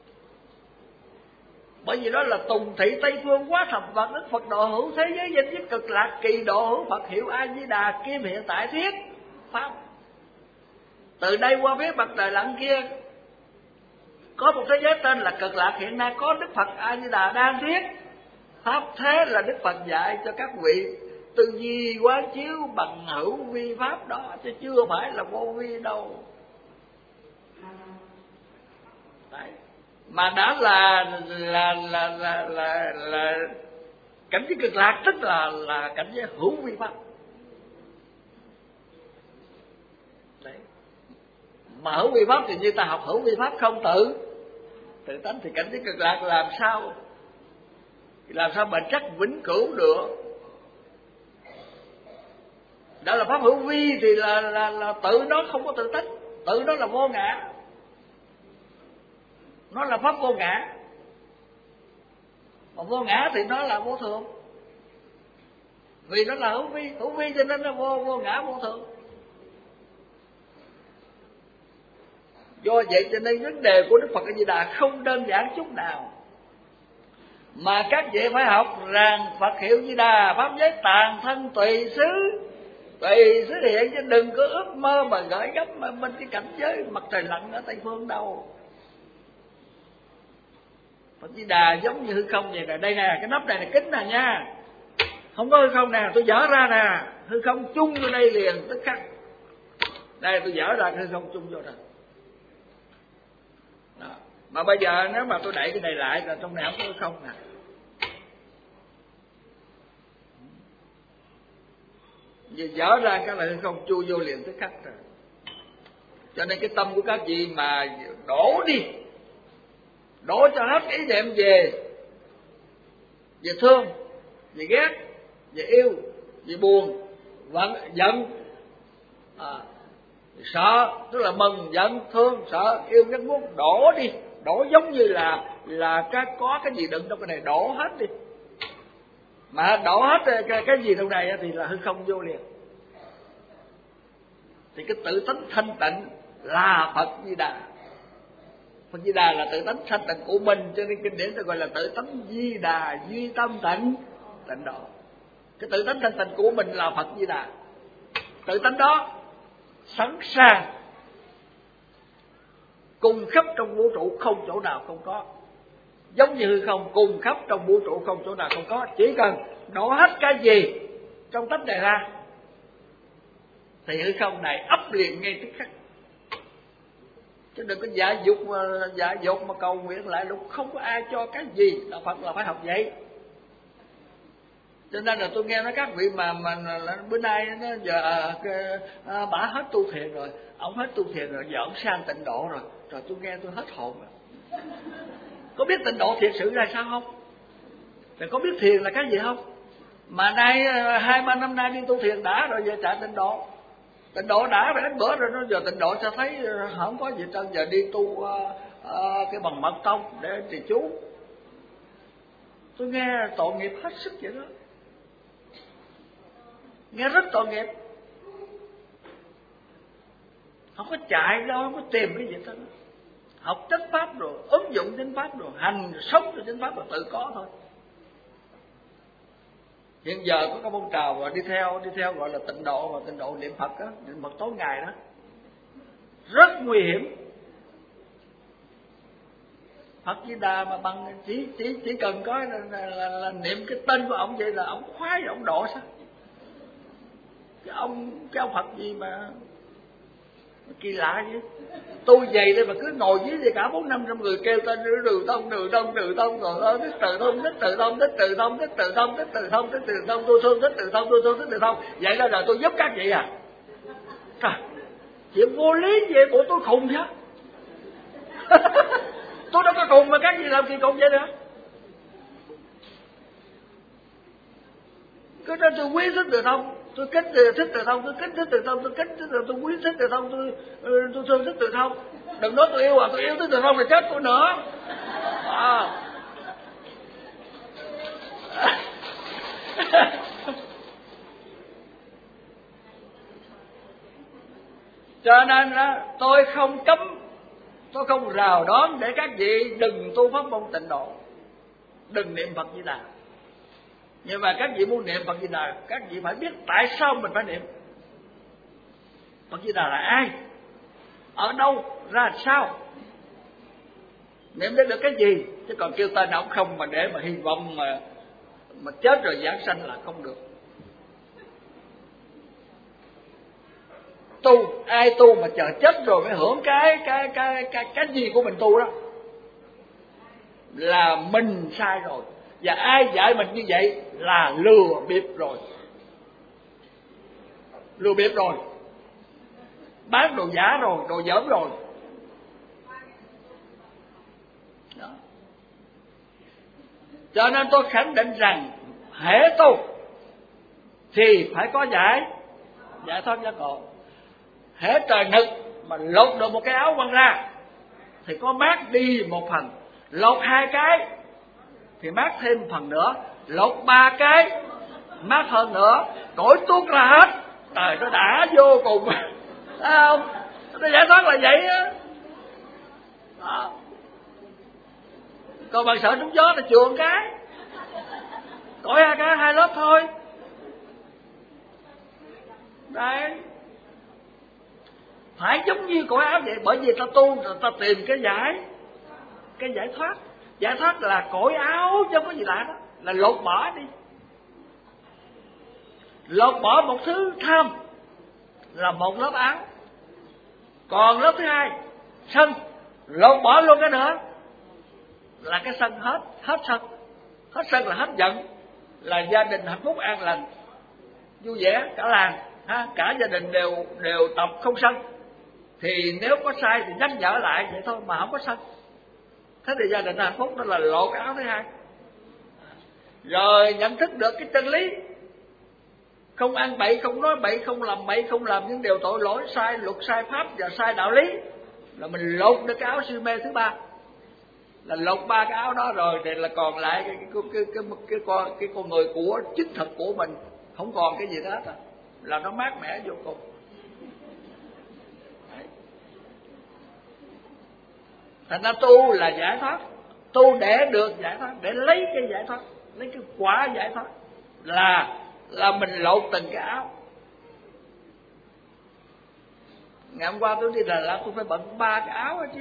Bởi vì đó là tùng thị Tây Phương quá thập Phật, Đức Phật độ hữu thế giới danh nhất cực lạc, kỳ độ hữu Phật hiệu A Di Đà, kim hiện tại thiết pháp. Từ đây qua phía mặt trời lặn kia có một thế giới tên là cực lạc, hiện nay có Đức Phật A Di Đà đang thiết pháp. Thế là Đức Phật dạy cho các vị tư duy quán chiếu bằng hữu vi pháp đó, chứ chưa phải là vô vi đâu. Đấy. Mà đã là là là là là, là cảnh giới cực lạc, tức là là cảnh giới hữu vi pháp. Đấy. Mà hữu vi pháp thì như ta học hữu vi pháp không tự tự tánh, thì cảnh giới cực lạc làm sao làm sao bền chắc vĩnh cửu được. Đó là pháp hữu vi thì là là là tự nó không có tự tánh, tự nó là vô ngã, nó là pháp vô ngã. Mà vô ngã thì nó là vô thường, vì nó là hữu vi, hữu vi cho nên nó vô vô ngã vô thường. Do vậy cho nên vấn đề của Đức Phật A Di Đà không đơn giản chút nào, mà các vị phải học rằng Phật hiệu Di Đà pháp giới tàn thân tùy xứ, tùy xứ hiện, chứ đừng có ước mơ mà gửi gắm mà bên cái cảnh giới mặt trời lặn ở Tây Phương đâu. Phật Di Đà giống như hư không vậy nè, đây nè, cái nắp này là kính nè nha, không có hư không nè, tôi dở ra nè, hư không chung vô đây liền tức khắc. Đây tôi dở ra hư không chung vô rồi. Đó. Mà bây giờ nếu mà tôi đẩy cái này lại là trong này không có hư không nè. Vì dở ra cái là hư không chui vô liền tức khắc rồi. Cho nên cái tâm của các vị mà đổ đi, đổ cho hết ý niệm về về thương, về ghét, về yêu, về buồn, vẫn giận, à, sợ, tức là mừng, giận, thương, sợ, yêu, ghét, muốn, đổ đi, đổ giống như là là cái có cái gì đựng trong cái này, đổ hết đi. Mà đổ hết cái, cái gì trong này thì là hư không vô liền. Thì cái tự tánh thanh tịnh là Phật Di Đà. Phật Di Đà là tự tánh thanh tịnh của mình, cho nên kinh điển ta gọi là tự tánh Di Đà duy tâm tịnh tịnh độ. Cái tự tánh thanh tịnh của mình là Phật Di Đà. Tự tánh đó sẵn sàng cùng khắp trong vũ trụ, không chỗ nào không có. Giống như hư không cùng khắp trong vũ trụ, không chỗ nào không có. Chỉ cần đổ hết cái gì trong tánh này ra thì hư không này ấp liền ngay tức khắc. Chứ đừng có giả dục mà giả dục mà cầu nguyện lại lúc không có ai cho cái gì. Đạo Phật là phải học vậy. Cho nên là tôi nghe nói các vị mà mà bữa nay nó giờ à, bả hết tu thiền rồi, ông hết tu thiền rồi, giờ ông sang tịnh độ rồi. Rồi tôi nghe tôi hết hồn rồi. Có biết tịnh độ thiệt sự là sao không? Rồi có biết thiền là cái gì không? Mà nay hai ba năm nay đi tu thiền đã rồi, giờ chạy tịnh độ. Tịnh độ đã rồi, đến bữa rồi nó giờ tịnh độ cho thấy không có gì trơn, giờ đi tu uh, uh, cái bằng mật tông để trì chú. Tôi nghe tội nghiệp hết sức vậy đó, nghe rất tội nghiệp. Không có chạy đâu, không có tìm cái gì hết. Học chánh pháp rồi, ứng dụng chánh pháp rồi, hành sống cho chánh pháp là tự có thôi. Hiện giờ có cái phong trào và đi theo đi theo gọi là tịnh độ, và tịnh độ niệm Phật á, niệm Phật tối ngày đó, rất nguy hiểm. Phật Di Đà mà bằng chỉ chỉ chỉ cần có là, là, là, là niệm cái tên của ông vậy là ông khoái, ông độ sao? Cái ông cái ông Phật gì mà kỳ lạ vậy. Tôi vậy đây mà cứ ngồi dưới đây cả bốn năm trăm người kêu tên Từ Thông, Từ Thông, Từ Thông, rồi ơi thích Từ Thông, thích Từ Thông, thích Từ Thông, thích Từ Thông, thích Từ Thông, thích Từ Thông, tôi thương thích Từ Thông, tôi thương thích Từ Thông. Vậy đó là tôi giúp các vị à? Trời, chuyện vô lý vậy, bộ tôi khùng chứ. Tôi đâu có khùng mà các vị làm gì khùng vậy nữa. Cứ nói tôi quý thích Từ Thông, tôi kính từ thích Từ Thông, tôi kính thích Từ Thông, tôi kính thích Từ Thông, tôi quý thích Từ Thông, tôi tôi thương thích Từ Thông. Đừng nói tôi yêu à, tôi yêu thích Từ Thông là chết tôi nữa. À. Cho nên tôi không cấm, tôi không rào đón để các vị đừng tu pháp môn Tịnh Độ, đừng niệm Phật Di Đà. Nhưng mà các vị muốn niệm Phật Di Đà, các vị phải biết tại sao mình phải niệm. Phật Di Đà là ai, ở đâu, ra sao, niệm để được cái gì. Chứ còn kêu tên ông không mà để mà hy vọng mà mà chết rồi giảng sanh là không được. Tu, ai tu mà chờ chết rồi mới hưởng cái cái cái cái cái gì của mình tu đó là mình sai rồi. Và ai dạy mình như vậy là lừa bịp rồi, lừa bịp rồi, bán đồ giả rồi, đồ dởm rồi. Đó. Cho nên tôi khẳng định rằng hễ tu thì phải có giải giải thoát giác ngộ. Hễ trời nực mà lột được một cái áo quăng ra thì có mát đi một phần, lột hai cái thì mát thêm phần nữa, lột ba cái mát hơn nữa, cổi tuốt ra hết. Trời, nó đã vô cùng. Thấy không? Nó giải thoát là vậy á. Đó. Còn bằng sợ trúng gió là chuộng cái, cổi hai cái hai lớp thôi. Đấy, phải giống như cởi áo vậy. Bởi vì ta tu rồi ta tìm cái giải, cái giải thoát. Giải thoát là cởi áo chứ không có gì lạ đó, là lột bỏ đi, lột bỏ một thứ tham là một lớp áo. Còn lớp thứ hai, sân, lột bỏ luôn cái nữa là cái sân hết, hết sân. Hết sân là hết giận, là gia đình hạnh phúc an lành, vui vẻ cả làng, ha, cả gia đình đều đều tập không sân. Thì nếu có sai thì nhắc nhở lại vậy thôi, mà không có sân. Thế thì gia đình hạnh phúc. Đó là lộ cái áo thứ hai. Rồi nhận thức được cái chân lý, không ăn bậy, không nói bậy, không làm bậy, không làm những điều tội lỗi, sai luật, sai pháp và sai đạo lý, là mình lột được cái áo si mê thứ ba. Là lột ba cái áo đó rồi thì là còn lại cái cái cái cái cái, cái con cái con người của chính thực của mình, không còn cái gì hết á, là nó mát mẻ vô cùng. Thành ra tu là giải thoát, tu để được giải thoát, để lấy cái giải thoát, lấy cái quả giải thoát là là mình lột từng cái áo. Ngày hôm qua tôi đi Đà Lạt, tôi phải bận ba cái áo đó chứ.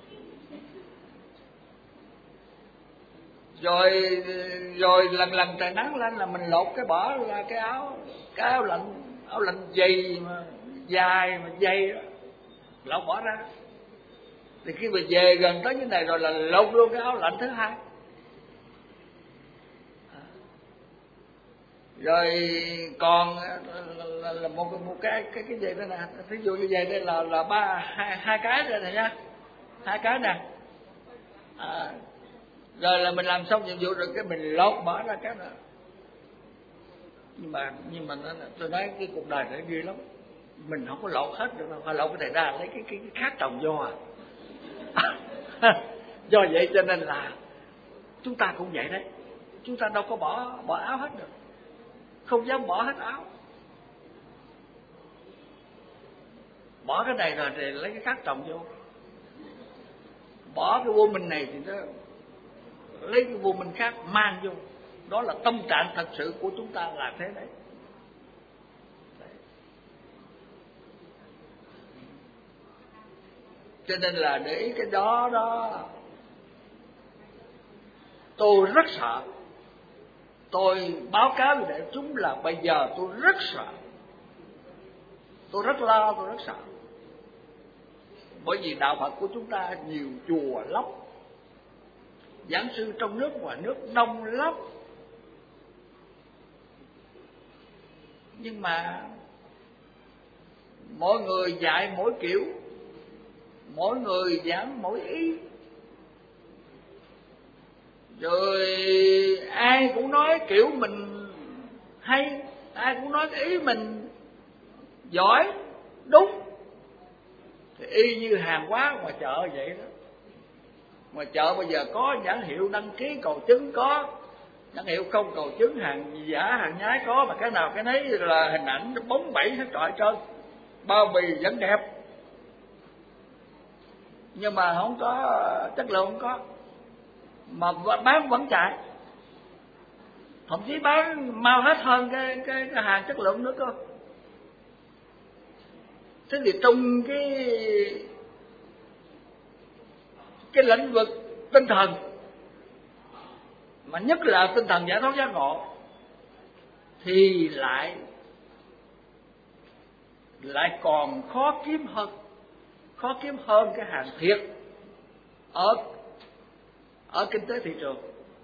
Rồi rồi lần lần trời nắng lên là mình lột cái bỏ ra cái áo, cái áo lạnh, áo lạnh dày mà dài mà dày đó, lột bỏ ra. Thì khi mà về gần tới như này rồi là lột luôn cái áo lạnh thứ hai. Rồi còn là, là một một cái cái cái gì đây nè, ví dụ như vậy đây là là ba hai hai cái đây này nha, hai cái nè. À, rồi là mình làm xong nhiệm vụ rồi cái mình lột bỏ ra cái nữa. Nhưng mà nhưng mà nó, tôi nói cái cuộc đời này ghê lắm, mình không có lột hết được đâu, phải lột cái này ra lấy cái cái, cái khác trồng vô à. Do vậy cho nên là chúng ta cũng vậy đấy, chúng ta đâu có bỏ bỏ áo hết được, không dám bỏ hết áo. Bỏ cái này rồi thì lấy cái khác trồng vô, bỏ cái vô mình này thì nó lấy cái vô mình khác mang vô. Đó là tâm trạng thật sự của chúng ta là thế đấy. Cho nên là để ý cái đó đó. Tôi rất sợ, tôi báo cáo với đại chúng là bây giờ tôi rất sợ, tôi rất lo, tôi rất sợ. Bởi vì đạo Phật của chúng ta nhiều chùa lắm, giảng sư trong nước ngoài nước đông lắm, nhưng mà mỗi người dạy mỗi kiểu, mỗi người giảng mỗi ý, rồi ai cũng nói kiểu mình hay, ai cũng nói cái ý mình giỏi, đúng. Thì y như hàng hóa ngoài chợ vậy đó. Ngoài chợ bây giờ có nhãn hiệu đăng ký cầu chứng có, nhãn hiệu không cầu chứng, hàng giả hàng nhái có, mà cái nào cái nấy là hình ảnh bóng bẩy hết trọi trơn, bao bì vẫn đẹp, nhưng mà không có chất lượng, không có, mà bán vẫn chạy, thậm chí bán mau hết hơn cái cái, cái hàng chất lượng nữa cơ. Thế thì trong cái cái lĩnh vực tinh thần, mà nhất là tinh thần giải thoát giác ngộ, thì lại lại còn khó kiếm hơn, khó kiếm hơn cái hàng thiệt ở ở kinh tế thị trường.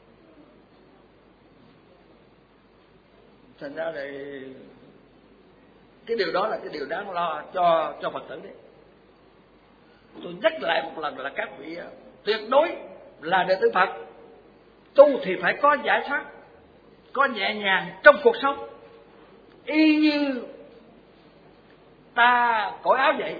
Thành ra thì cái điều đó là cái điều đáng lo cho cho Phật tử đấy. Tôi nhắc lại một lần là các vị tuyệt đối là đệ tử Phật, tu thì phải có giải thoát, có nhẹ nhàng trong cuộc sống, y như ta cởi áo vậy.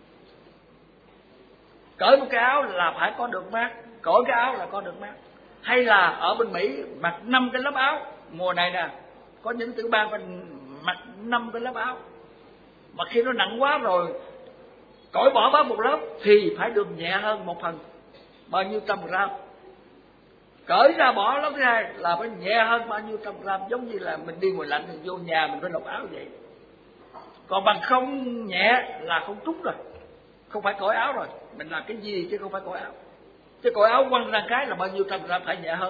Cởi một cái áo là phải có được mát, cởi cái áo là có được mát. Hay là ở bên Mỹ mặc năm cái lớp áo, mùa này nè có những tiểu bang mình mặc năm cái lớp áo, mà khi nó nặng quá rồi cởi bỏ bớt một lớp thì phải được nhẹ hơn một phần bao nhiêu trăm gram, cởi ra bỏ lớp thứ hai là phải nhẹ hơn bao nhiêu trăm gram. Giống như là mình đi mùa lạnh thì vô nhà mình phải lột áo vậy. Còn bằng không nhẹ là không trúng rồi, không phải cởi áo rồi, mình làm cái gì chứ không phải cởi áo. Chứ cởi áo quăng ra cái là bao nhiêu trăm gram phải nhẹ hơn.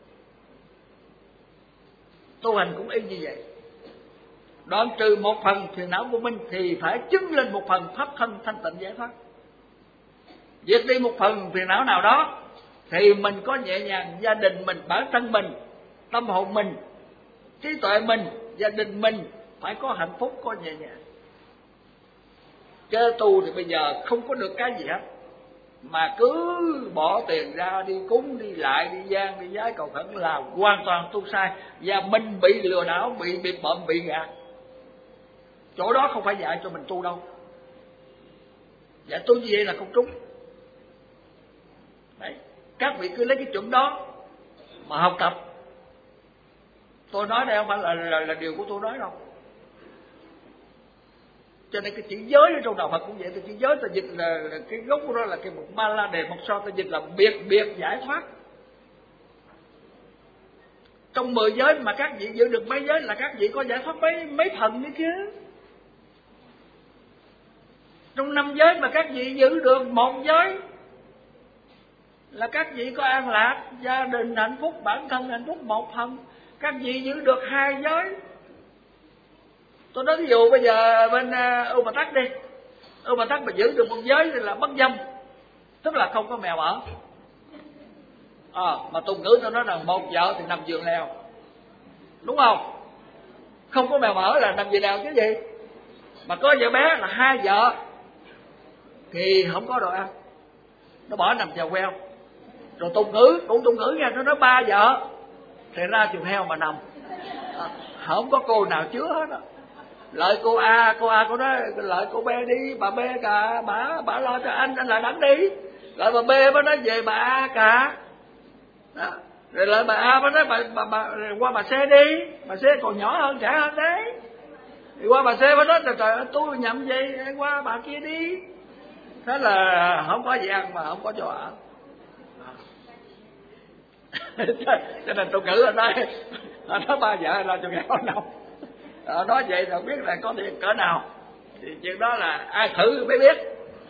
Tu hành cũng y như vậy, đoạn trừ một phần phiền não vô minh thì phải chứng lên một phần pháp thân thanh tịnh giải thoát. Diệt đi một phần phiền não nào đó thì mình có nhẹ nhàng, gia đình mình, bản thân mình, tâm hồn mình, trí tuệ mình, gia đình mình phải có hạnh phúc, có nhẹ nhàng. Chứ tu thì bây giờ không có được cái gì hết, mà cứ bỏ tiền ra đi cúng, đi lại, đi gian, đi giái cầu khẩn là hoàn toàn tu sai, và mình bị lừa đảo, bị bị bợm, bị gạt. Chỗ đó không phải dạy cho mình tu đâu, dạy tu như vậy là không trúng. Đấy, các vị cứ lấy cái chuẩn đó mà học tập. Tôi nói đây không phải là, là, là điều của tôi nói đâu. Cho nên cái chữ giới ở trong đạo Phật cũng vậy. Cái chữ giới ta dịch là, là cái gốc của nó là cái một ma la đề một so, ta dịch là biệt biệt giải thoát. Trong mười giới mà các vị giữ được mấy giới là các vị có giải thoát mấy mấy phần nữa chứ. Trong năm giới mà các vị giữ được một giới là các vị có an lạc, gia đình hạnh phúc, bản thân hạnh phúc một phần. Các vị giữ được hai giới. Tôi nói ví dụ bây giờ bên Ưu Bà Tắc đi, Ưu Bà Tắc mà giữ được một giới thì là bất dâm, tức là không có mèo ở. À, mà tục ngữ tôi nói là một vợ thì nằm giường lèo, đúng không? Không có mèo mỡ là nằm giường lèo chứ gì. Mà có vợ bé là hai vợ thì không có đồ ăn, nó bỏ nằm chèo queo. Rồi tục ngữ cũng tục ngữ nha, nó nói ba vợ thì ra chuồng heo mà nằm, à, không có cô nào chứa hết á. Lợi cô A, cô A cô nói lợi cô B đi, bà B cả, bà bà lo cho anh, anh lại đắng đi. Lợi bà B mới nói về bà A cả. Đó. Rồi lợi bà A mới nói bà, bà, bà, qua bà C đi, bà C còn nhỏ hơn, trẻ hơn đấy. Thì qua bà C mới nói trời ơi tôi nhầm gì, qua bà kia đi. Thế là không có gì ăn mà không có chỗ ở. Cho nên tôi ngữ ở đây nó ba vợ là cho nghèo nào. Ờ, nói vậy là biết là có tiền cỡ nào. Thì chuyện đó là ai thử mới biết.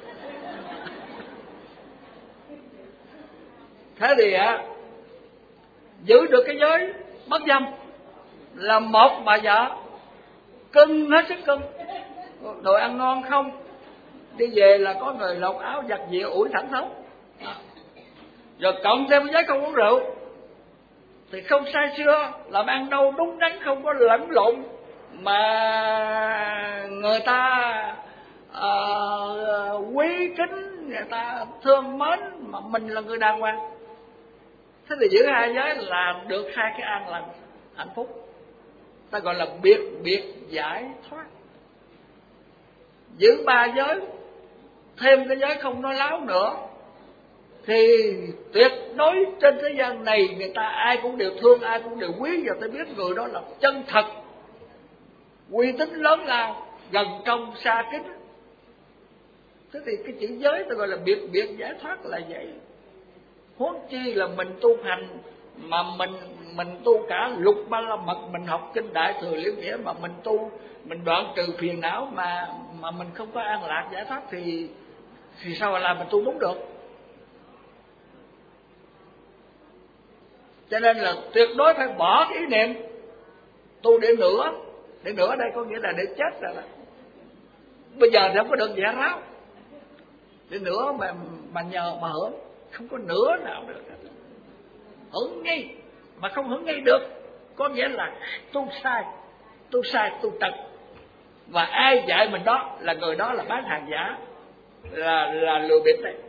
Thế thì á, giữ được cái giới bất dâm là một bà vợ cưng, hết sức cưng, đồ ăn ngon không, đi về là có người lột áo giặt dịu ủi thẳng thắn. Rồi cộng thêm giới không uống rượu thì không say sưa, làm ăn đâu đúng đắn, không có lẫn lộn, mà người ta uh, quý kính, người ta thương mến, mà mình là người đàng hoàng. Thế thì giữ hai giới là được hai cái an lành hạnh phúc. ta gọi là biệt biệt giải thoát. Giữ ba giới, thêm cái giới không nói láo nữa, thì tuyệt đối trên thế gian này người ta ai cũng đều thương, ai cũng đều quý, và ta biết người đó là chân thật, uy tín lớn lao, gần trong xa kính. Thế thì cái chữ giới ta gọi là biệt biệt giải thoát là vậy. Huống chi là mình tu hành mà mình mình tu cả lục ba la mật, mình học kinh Đại Thừa Liễu Nghĩa mà mình tu, mình đoạn trừ phiền não mà mà mình không có an lạc giải thoát thì thì sao mà làm mình tu đúng được? Cho nên là tuyệt đối phải bỏ cái ý niệm tu để nữa. Để nữa đây có nghĩa là để chết rồi đó. Bây giờ thì không có được giả ráo. Để nữa mà mà nhờ mà hưởng, không có nữa nào được. Hưởng ngay mà không hưởng ngay được, có nghĩa là tu sai, tu sai, tu trật. Và ai dạy mình đó là người đó là bán hàng giả, là là lừa bịp đấy.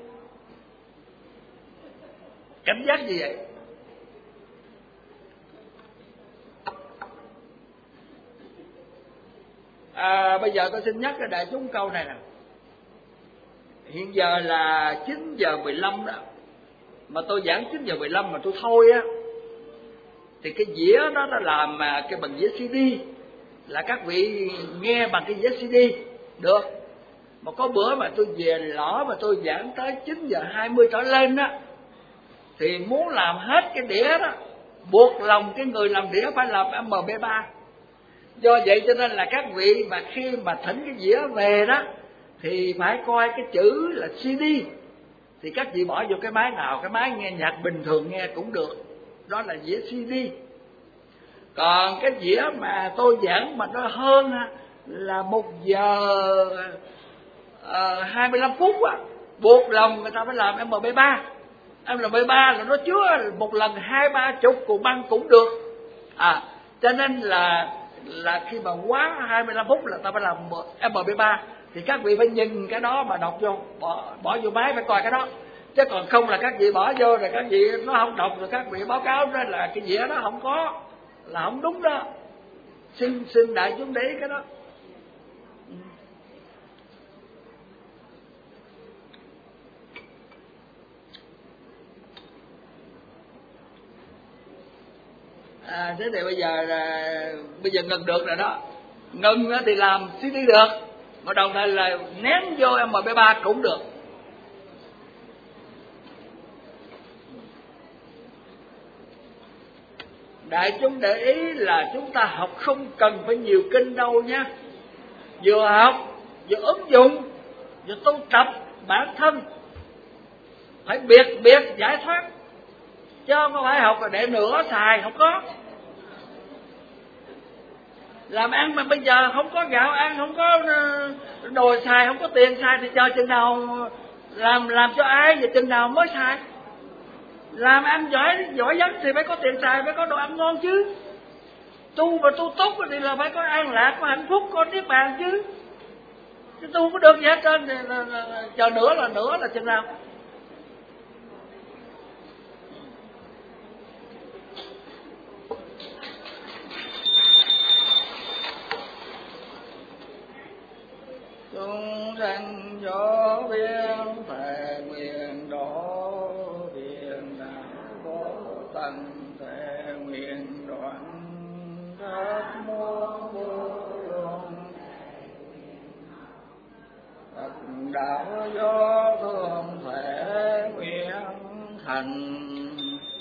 Cảnh giác gì vậy? À, bây giờ tôi xin nhắc cho đại chúng câu này nè. Hiện giờ là chín giờ mười lăm đó, mà tôi giảng chín giờ mười lăm mà tôi thôi á, thì cái dĩa đó nó làm mà cái bằng dĩa xê đê, là các vị nghe bằng cái dĩa xê đê được. Mà có bữa mà tôi về lõ mà tôi giảng tới chín giờ hai mươi trở lên á, thì muốn làm hết cái đĩa đó, buộc lòng cái người làm đĩa phải làm em pê ba. Do vậy cho nên là các vị mà khi mà thỉnh cái dĩa về đó thì phải coi cái chữ là xê đê, thì các vị bỏ vô cái máy nào, cái máy nghe nhạc bình thường nghe cũng được, đó là dĩa xê đê. Còn cái dĩa mà tôi giảng mà nó hơn là một giờ hai mươi lăm phút á, buộc lòng người ta phải làm em pê ba. em pê ba là nó chứa một lần hai ba chục cuộn băng cũng được. À, cho nên là là khi mà quá hai mươi lăm phút là ta phải làm em pê ba, thì các vị phải nhìn cái đó mà đọc vô, bỏ bỏ vô máy phải coi cái đó. Chứ còn không là các vị bỏ vô rồi các vị nó không đọc, rồi các vị báo cáo ra là cái dĩa đó không có, là không đúng đó. Xin xin đại chúng để ý cái đó. À, thế thì bây giờ là bây giờ ngừng được rồi đó. Ngừng thì làm xê đê được, mà đồng thời là ném vô em pê ba cũng được. Đại chúng để ý là chúng ta học không cần phải nhiều kinh đâu nha. Vừa học, vừa ứng dụng, vừa tu tập bản thân, phải biệt biệt giải thoát, chứ không phải học là để nửa xài, không có. Làm ăn mà bây giờ không có gạo ăn, không có đồ xài, không có tiền xài thì chờ chừng nào làm làm cho ai và chừng nào mới xài. Làm ăn giỏi giỏi nhất thì phải có tiền xài, phải có đồ ăn ngon chứ. Tu mà tu tốt thì là phải có an lạc, có hạnh phúc, có niết bàn chứ. Chứ tu không có được gì hết trơn thì là, là, là, chờ nữa là nữa là chừng nào. Chúng sanh cho biên thể nguyện độ, biển đạo vô tận thể nguyện đoạn các muôn vô lượng. Phật đạo do thương thể nguyện thành.